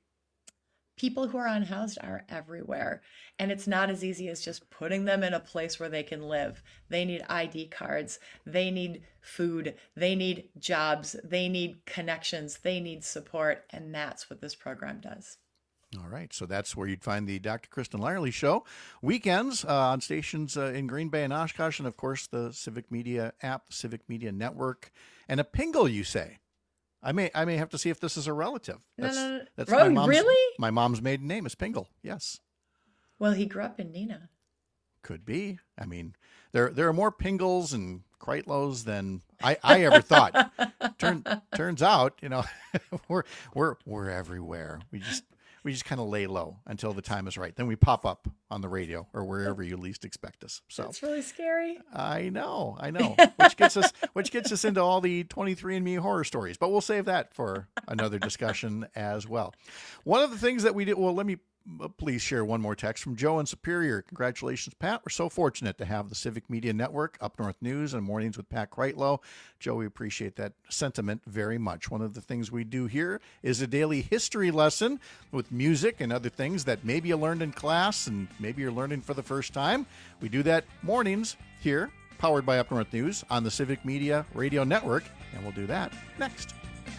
people who are unhoused are everywhere, and it's not as easy as just putting them in a place where they can live. They need I D cards. They need food. They need jobs. They need connections. They need support, and that's what this program does. All right, so that's where you'd find the Doctor Kristen Lyerly show. Weekends uh, on stations uh, in Green Bay and Oshkosh, and, of course, the Civic Media app, the Civic Media Network, and a Pingle, you say. I may I may have to see if this is a relative. That's, no, no, no. that's Ro- my mom's, really? My mom's maiden name is Pingle, yes. Well, he grew up in Neenah. Could be. I mean, there there are more Pingles and Kreitlows than I, I ever thought. Turn, turns out, you know, we're we're we're everywhere. We just we just kind of lay low until the time is right. Then we pop up on the radio or wherever you least expect us. So it's really scary. I know, I know. Which gets us which gets us into all the twenty-three and me horror stories. But we'll save that for another discussion as well. One of the things that we did, well, let me please share one more text from Joe in Superior. Congratulations, Pat. We're so fortunate to have the Civic Media Network, Up North News, and Mornings with Pat Kreitlow. Joe, we appreciate that sentiment very much. One of the things we do here is a daily history lesson with music and other things that maybe you learned in class and maybe you're learning for the first time. We do that mornings here, powered by Up North News on the Civic Media Radio Network, and we'll do that next.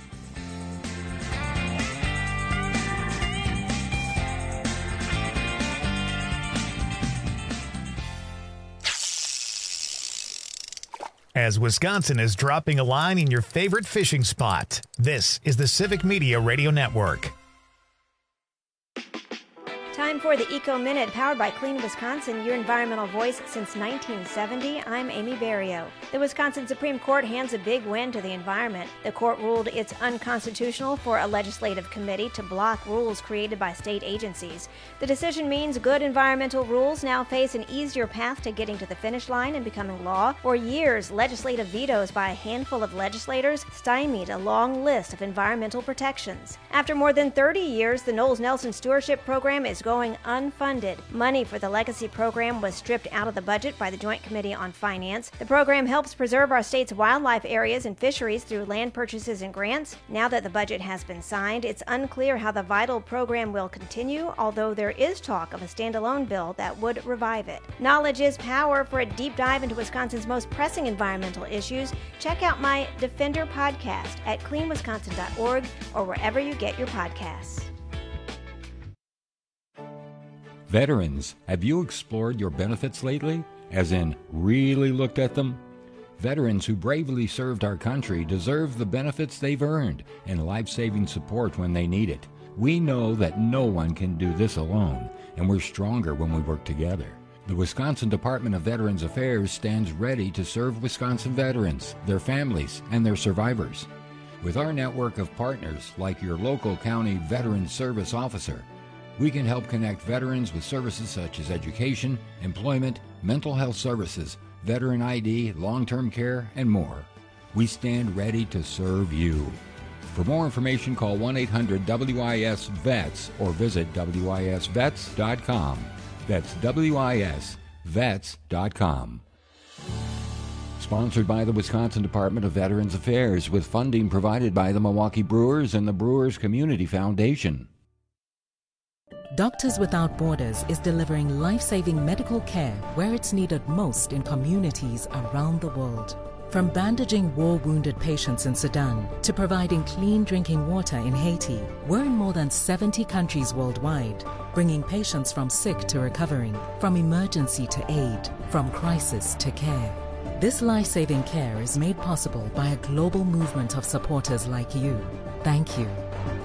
As Wisconsin is dropping a line in your favorite fishing spot, this is the Civic Media Radio Network. time for the Eco Minute, powered by Clean Wisconsin, your environmental voice since nineteen seventy. I'm Amy Barrio. The Wisconsin Supreme Court hands a big win to the environment. The court ruled it's unconstitutional for a legislative committee to block rules created by state agencies. The decision means good environmental rules now face an easier path to getting to the finish line and becoming law. For years, legislative vetoes by a handful of legislators stymied a long list of environmental protections. After more than thirty years, the Knowles Nelson Stewardship Program is going unfunded. Money for the Legacy Program was stripped out of the budget by the Joint Committee on Finance. The program helps preserve our state's wildlife areas and fisheries through land purchases and grants. Now that the budget has been signed, it's unclear how the vital program will continue, although there is talk of a standalone bill that would revive it. Knowledge is power. For a deep dive into Wisconsin's most pressing environmental issues, check out my Defender podcast at clean wisconsin dot org or wherever you get your podcasts. Veterans, have you explored your benefits lately? As in, really looked at them? Veterans who bravely served our country deserve the benefits they've earned and life-saving support when they need it. We know that no one can do this alone, and we're stronger when we work together. The Wisconsin Department of Veterans Affairs stands ready to serve Wisconsin veterans, their families, and their survivors. With our network of partners like your local county Veterans Service Officer, we can help connect veterans with services such as education, employment, mental health services, veteran I D, long-term care, and more. We stand ready to serve you. For more information, call one eight hundred W I S vets or visit W I S vets dot com. That's W I S vets dot com. Sponsored by the Wisconsin Department of Veterans Affairs with funding provided by the Milwaukee Brewers and the Brewers Community Foundation. Doctors Without Borders is delivering life-saving medical care where it's needed most in communities around the world. From bandaging war-wounded patients in Sudan to providing clean drinking water in Haiti, we're in more than seventy countries worldwide, bringing patients from sick to recovering, from emergency to aid, from crisis to care. This life-saving care is made possible by a global movement of supporters like you. Thank you.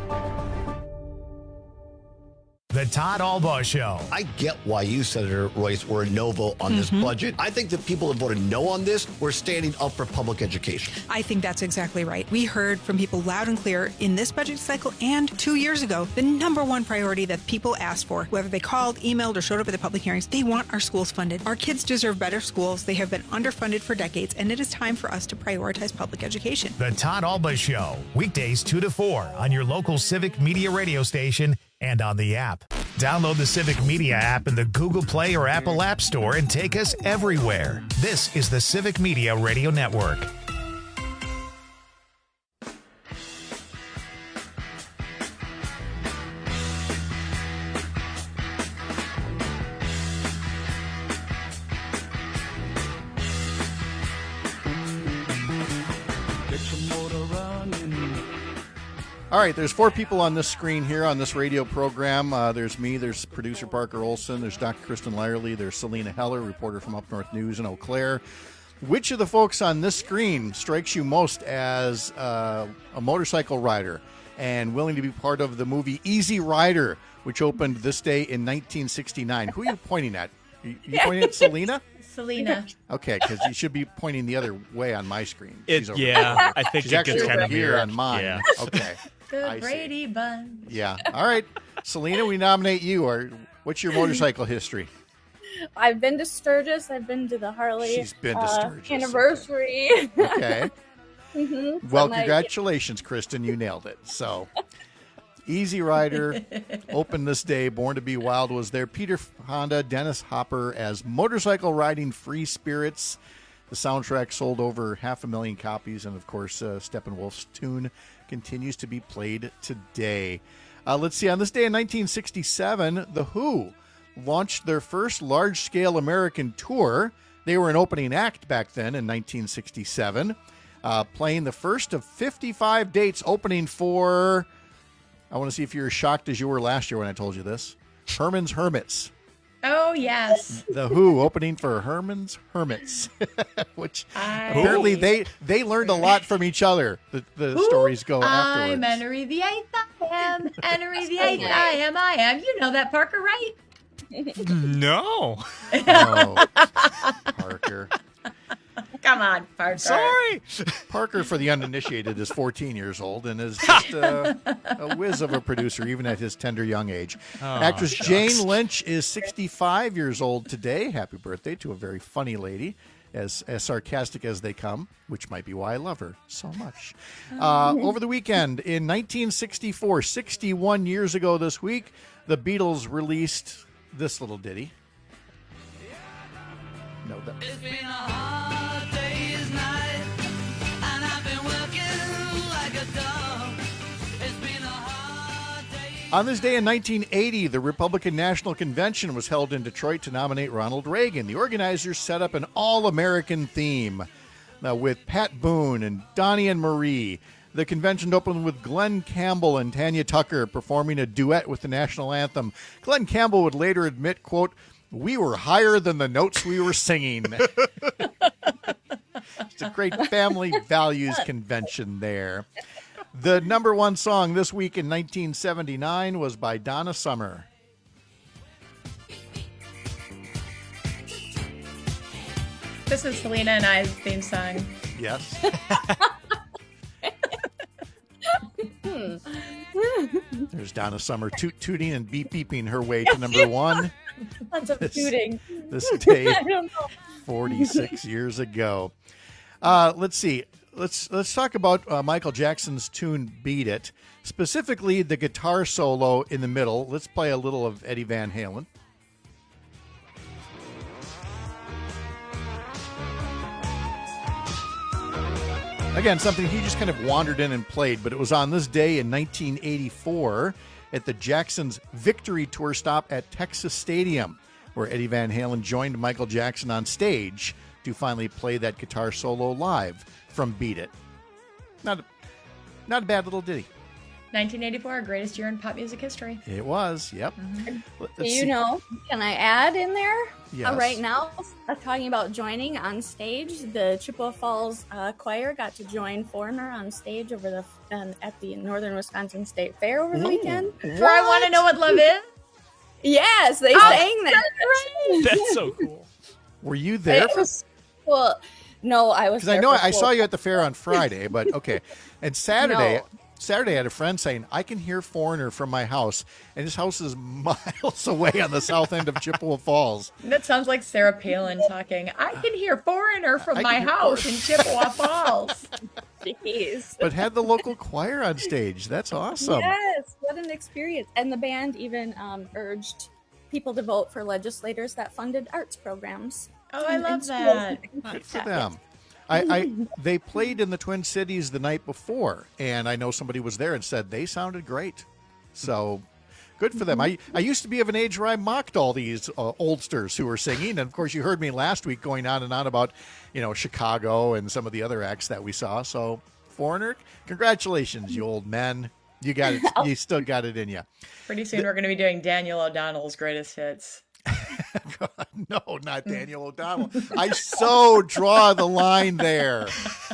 The Todd Albaugh Show. I get why you, Senator Royce, were a no vote on this Mhm. budget. I think the people that voted no on this were standing up for public education. I think that's exactly right. We heard from people loud and clear in this budget cycle and two years ago, the number one priority that people asked for, whether they called, emailed, or showed up at the public hearings, they want our schools funded. Our kids deserve better schools. They have been underfunded for decades, and it is time for us to prioritize public education. The Todd Albaugh Show, weekdays two to four on your local Civic Media radio station and on the app. Download the Civic Media app in the Google Play or Apple App Store and take us everywhere. This is the Civic Media Radio Network. All right, there's four people on this screen here on this radio program. Uh, there's me, there's producer Parker Olson, there's Doctor Kristen Lyerly, there's Selena Heller, reporter from Up North News in Eau Claire. Which of the folks on this screen strikes you most as uh, a motorcycle rider and willing to be part of the movie Easy Rider, which opened this day in nineteen sixty-nine? Who are you pointing at? You, you pointing at Selena? Selena. Okay, because you should be pointing the other way on my screen. It- She's over yeah, there. I think She's it actually gets over kind of here mirrored. on mine. Yeah. Okay. The I see. Brady Bunch. Yeah. All right. Selena, we nominate you. Or what's your motorcycle history? I've been to Sturgis. I've been to the Harley She's been to uh, Sturgis, anniversary. Okay. Mhm. Well, So my- congratulations, Kristen. You nailed it. So, Easy Rider opened this day. Born to Be Wild was there. Peter Honda, Dennis Hopper as motorcycle riding free spirits. The soundtrack sold over half a million copies. And, of course, uh, Steppenwolf's tune continues to be played today. Uh, let's see. On this day in nineteen sixty-seven, The Who launched their first large-scale American tour. They were an opening act back then in nineteen sixty-seven, uh, playing the first of fifty-five dates, opening for, I want to see if you're as shocked as you were last year when I told you this, Herman's Hermits. Oh, yes. The Who opening for Herman's Hermits, which I- apparently they they learned a lot from each other. The, the Who? stories go I'm afterwards. Henry the Eighth. am Henry the Eighth. I am, I am. You know that, Parker, right? No. Oh, Parker. Come on, Parker. Sorry. Parker, for the uninitiated, is fourteen years old and is just uh, a whiz of a producer, even at his tender young age. Oh, Actress shucks. Jane Lynch is sixty-five years old today. Happy birthday to a very funny lady, as, as sarcastic as they come, which might be why I love her so much. Uh, over the weekend, in nineteen sixty-four, sixty-one years ago this week, the Beatles released this little ditty. No, that. It's been a hard day's night, and I've been working like a dog. It's been a hard day. On this day in nineteen eighty, the Republican National Convention was held in Detroit to nominate Ronald Reagan. The organizers set up an all-American theme uh, with Pat Boone and Donnie and Marie. The convention opened with Glenn Campbell and Tanya Tucker performing a duet with the national anthem. Glenn Campbell would later admit, quote, "We were higher than the notes we were singing." It's a great family values convention there. The number one song this week in nineteen seventy-nine was by Donna Summer. This is Selena and I's theme song. Yes. There's Donna Summer toot tooting and beep beeping her way to number one. Lots of This- shooting. This day, I don't know. forty-six years ago. Uh, let's see. Let's let's talk about uh, Michael Jackson's tune "Beat It," specifically the guitar solo in the middle. Let's play a little of Eddie Van Halen. Again, something he just kind of wandered in and played, but it was on this day in nineteen eighty-four at the Jackson's Victory Tour stop at Texas Stadium, where Eddie Van Halen joined Michael Jackson on stage to finally play that guitar solo live from Beat It. Not a, not a bad little ditty. nineteen eighty-four, greatest year in pop music history. It was, yep. Do Let's you see. know, can I add in there? Yes. Uh, right now, uh, talking about joining on stage, the Chippewa Falls uh, Choir got to join Foreigner on stage over the um, at the Northern Wisconsin State Fair over the Ooh. weekend. For I Want to Know What Love Is? Yes, they Oh, sang that. That's so cool. Were you there? It was well. No, I was Because I there know for I full- saw you at the fair on Friday, but okay. And Saturday, No. Saturday, I had a friend saying, I can hear Foreigner from my house, and his house is miles away on the south end of Chippewa Falls. That sounds like Sarah Palin talking. I can hear Foreigner from I my can hear house in Chippewa Falls. Jeez. But had the local choir on stage. That's awesome. Yes, what an experience. And the band even um, urged people to vote for legislators that funded arts programs. Oh, I in- love in schools that. and things like Good for that. them. I, I they played in the Twin Cities the night before, and I know somebody was there and said they sounded great. So good for them. I, I used to be of an age where I mocked all these uh, oldsters who were singing, and of course you heard me last week going on and on about, you know, Chicago and some of the other acts that we saw. So Foreigner, congratulations, you old men. You got it. You still got it in you. Pretty soon we're going to be doing Daniel O'Donnell's greatest hits. No, not Daniel O'Donnell. I so draw the line there.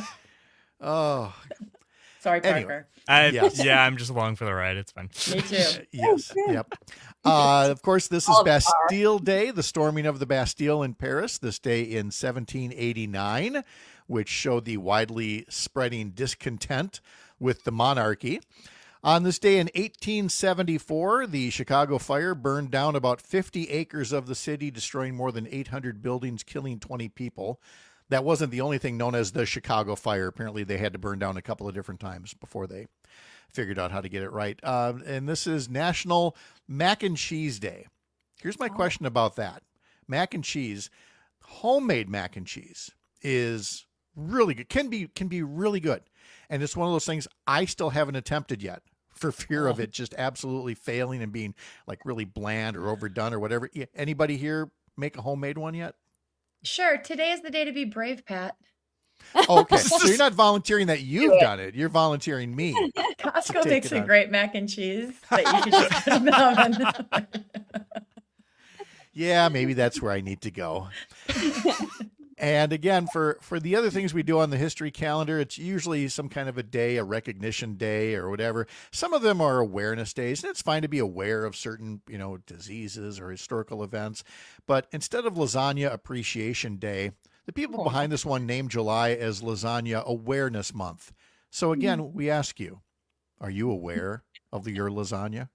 Oh, Sorry, Parker. Anyway. I, Yes. Yeah, I'm just along for the ride. It's fine. Me too. Yes. Yep. Uh, of course, this is All Bastille Day, the storming of the Bastille in Paris, this day in seventeen eighty-nine, which showed the widely spreading discontent with the monarchy. On this day in eighteen seventy-four, the Chicago fire burned down about fifty acres of the city, destroying more than eight hundred buildings, killing twenty people. That wasn't the only thing known as the Chicago fire. Apparently, they had to burn down a couple of different times before they figured out how to get it right. Uh, and this is National Mac and Cheese Day. Here's my question about that. Mac and cheese, homemade mac and cheese is really good, can be can be really good. And it's one of those things I still haven't attempted yet for fear of it just absolutely failing and being like really bland or overdone or whatever. Yeah, anybody here make a homemade one yet? Sure, today is the day to be brave, Pat. Okay, so you're not volunteering that you've done it. You're volunteering me. Costco take makes it a on. great mac and cheese that you can just put in the oven. Yeah, maybe that's where I need to go. And again, for, for the other things we do on the history calendar, it's usually some kind of a day, a recognition day or whatever. Some of them are awareness days, and it's fine to be aware of certain, you know, diseases or historical events. But instead of Lasagna Appreciation Day, the people behind this one named July as Lasagna Awareness Month. So again, we ask you, are you aware of the, your lasagna?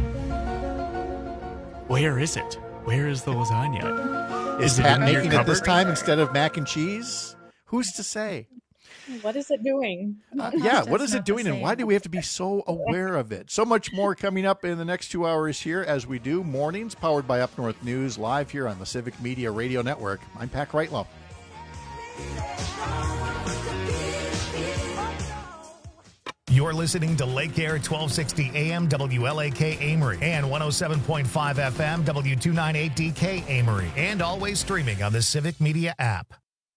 Where is it? Where is the lasagna? Is, Is it Pat in your making it this cupboard? time instead of mac and cheese? Who's to say? What is it doing? Uh, yeah, what is it doing and why do we have to be so aware of it? So much more coming up in the next two hours here as we do mornings powered by Up North News live here on the Civic Media Radio Network. I'm Pat Kreitlow. You're listening to Lake Air twelve sixty A M W L A K Amory and one oh seven point five F M W two ninety-eight D K Amory, and always streaming on the Civic Media app.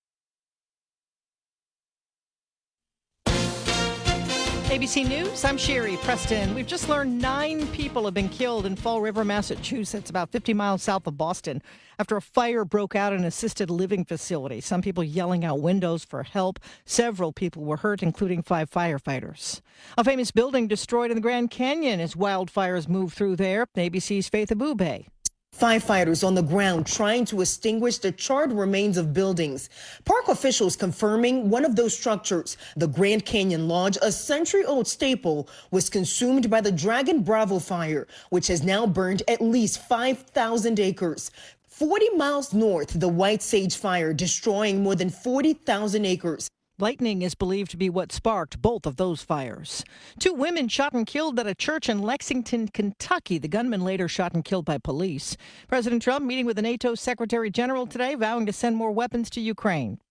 A B C News, I'm Sherry Preston. We've just learned nine people have been killed in Fall River, Massachusetts, about fifty miles south of Boston, after a fire broke out in an assisted living facility. Some people yelling out windows for help. Several people were hurt, including five firefighters. A famous building destroyed in the Grand Canyon as wildfires move through there. A B C's Faith Abube. Firefighters on the ground trying to extinguish the charred remains of buildings. Park officials confirming one of those structures, the Grand Canyon Lodge, a century-old staple, was consumed by the Dragon Bravo fire, which has now burned at least five thousand acres. forty miles north, the White Sage Fire destroying more than forty thousand acres. Lightning is believed to be what sparked both of those fires. Two women shot and killed at a church in Lexington, Kentucky. The gunman later shot and killed by police. President Trump meeting with the NATO Secretary General today, vowing to send more weapons to Ukraine.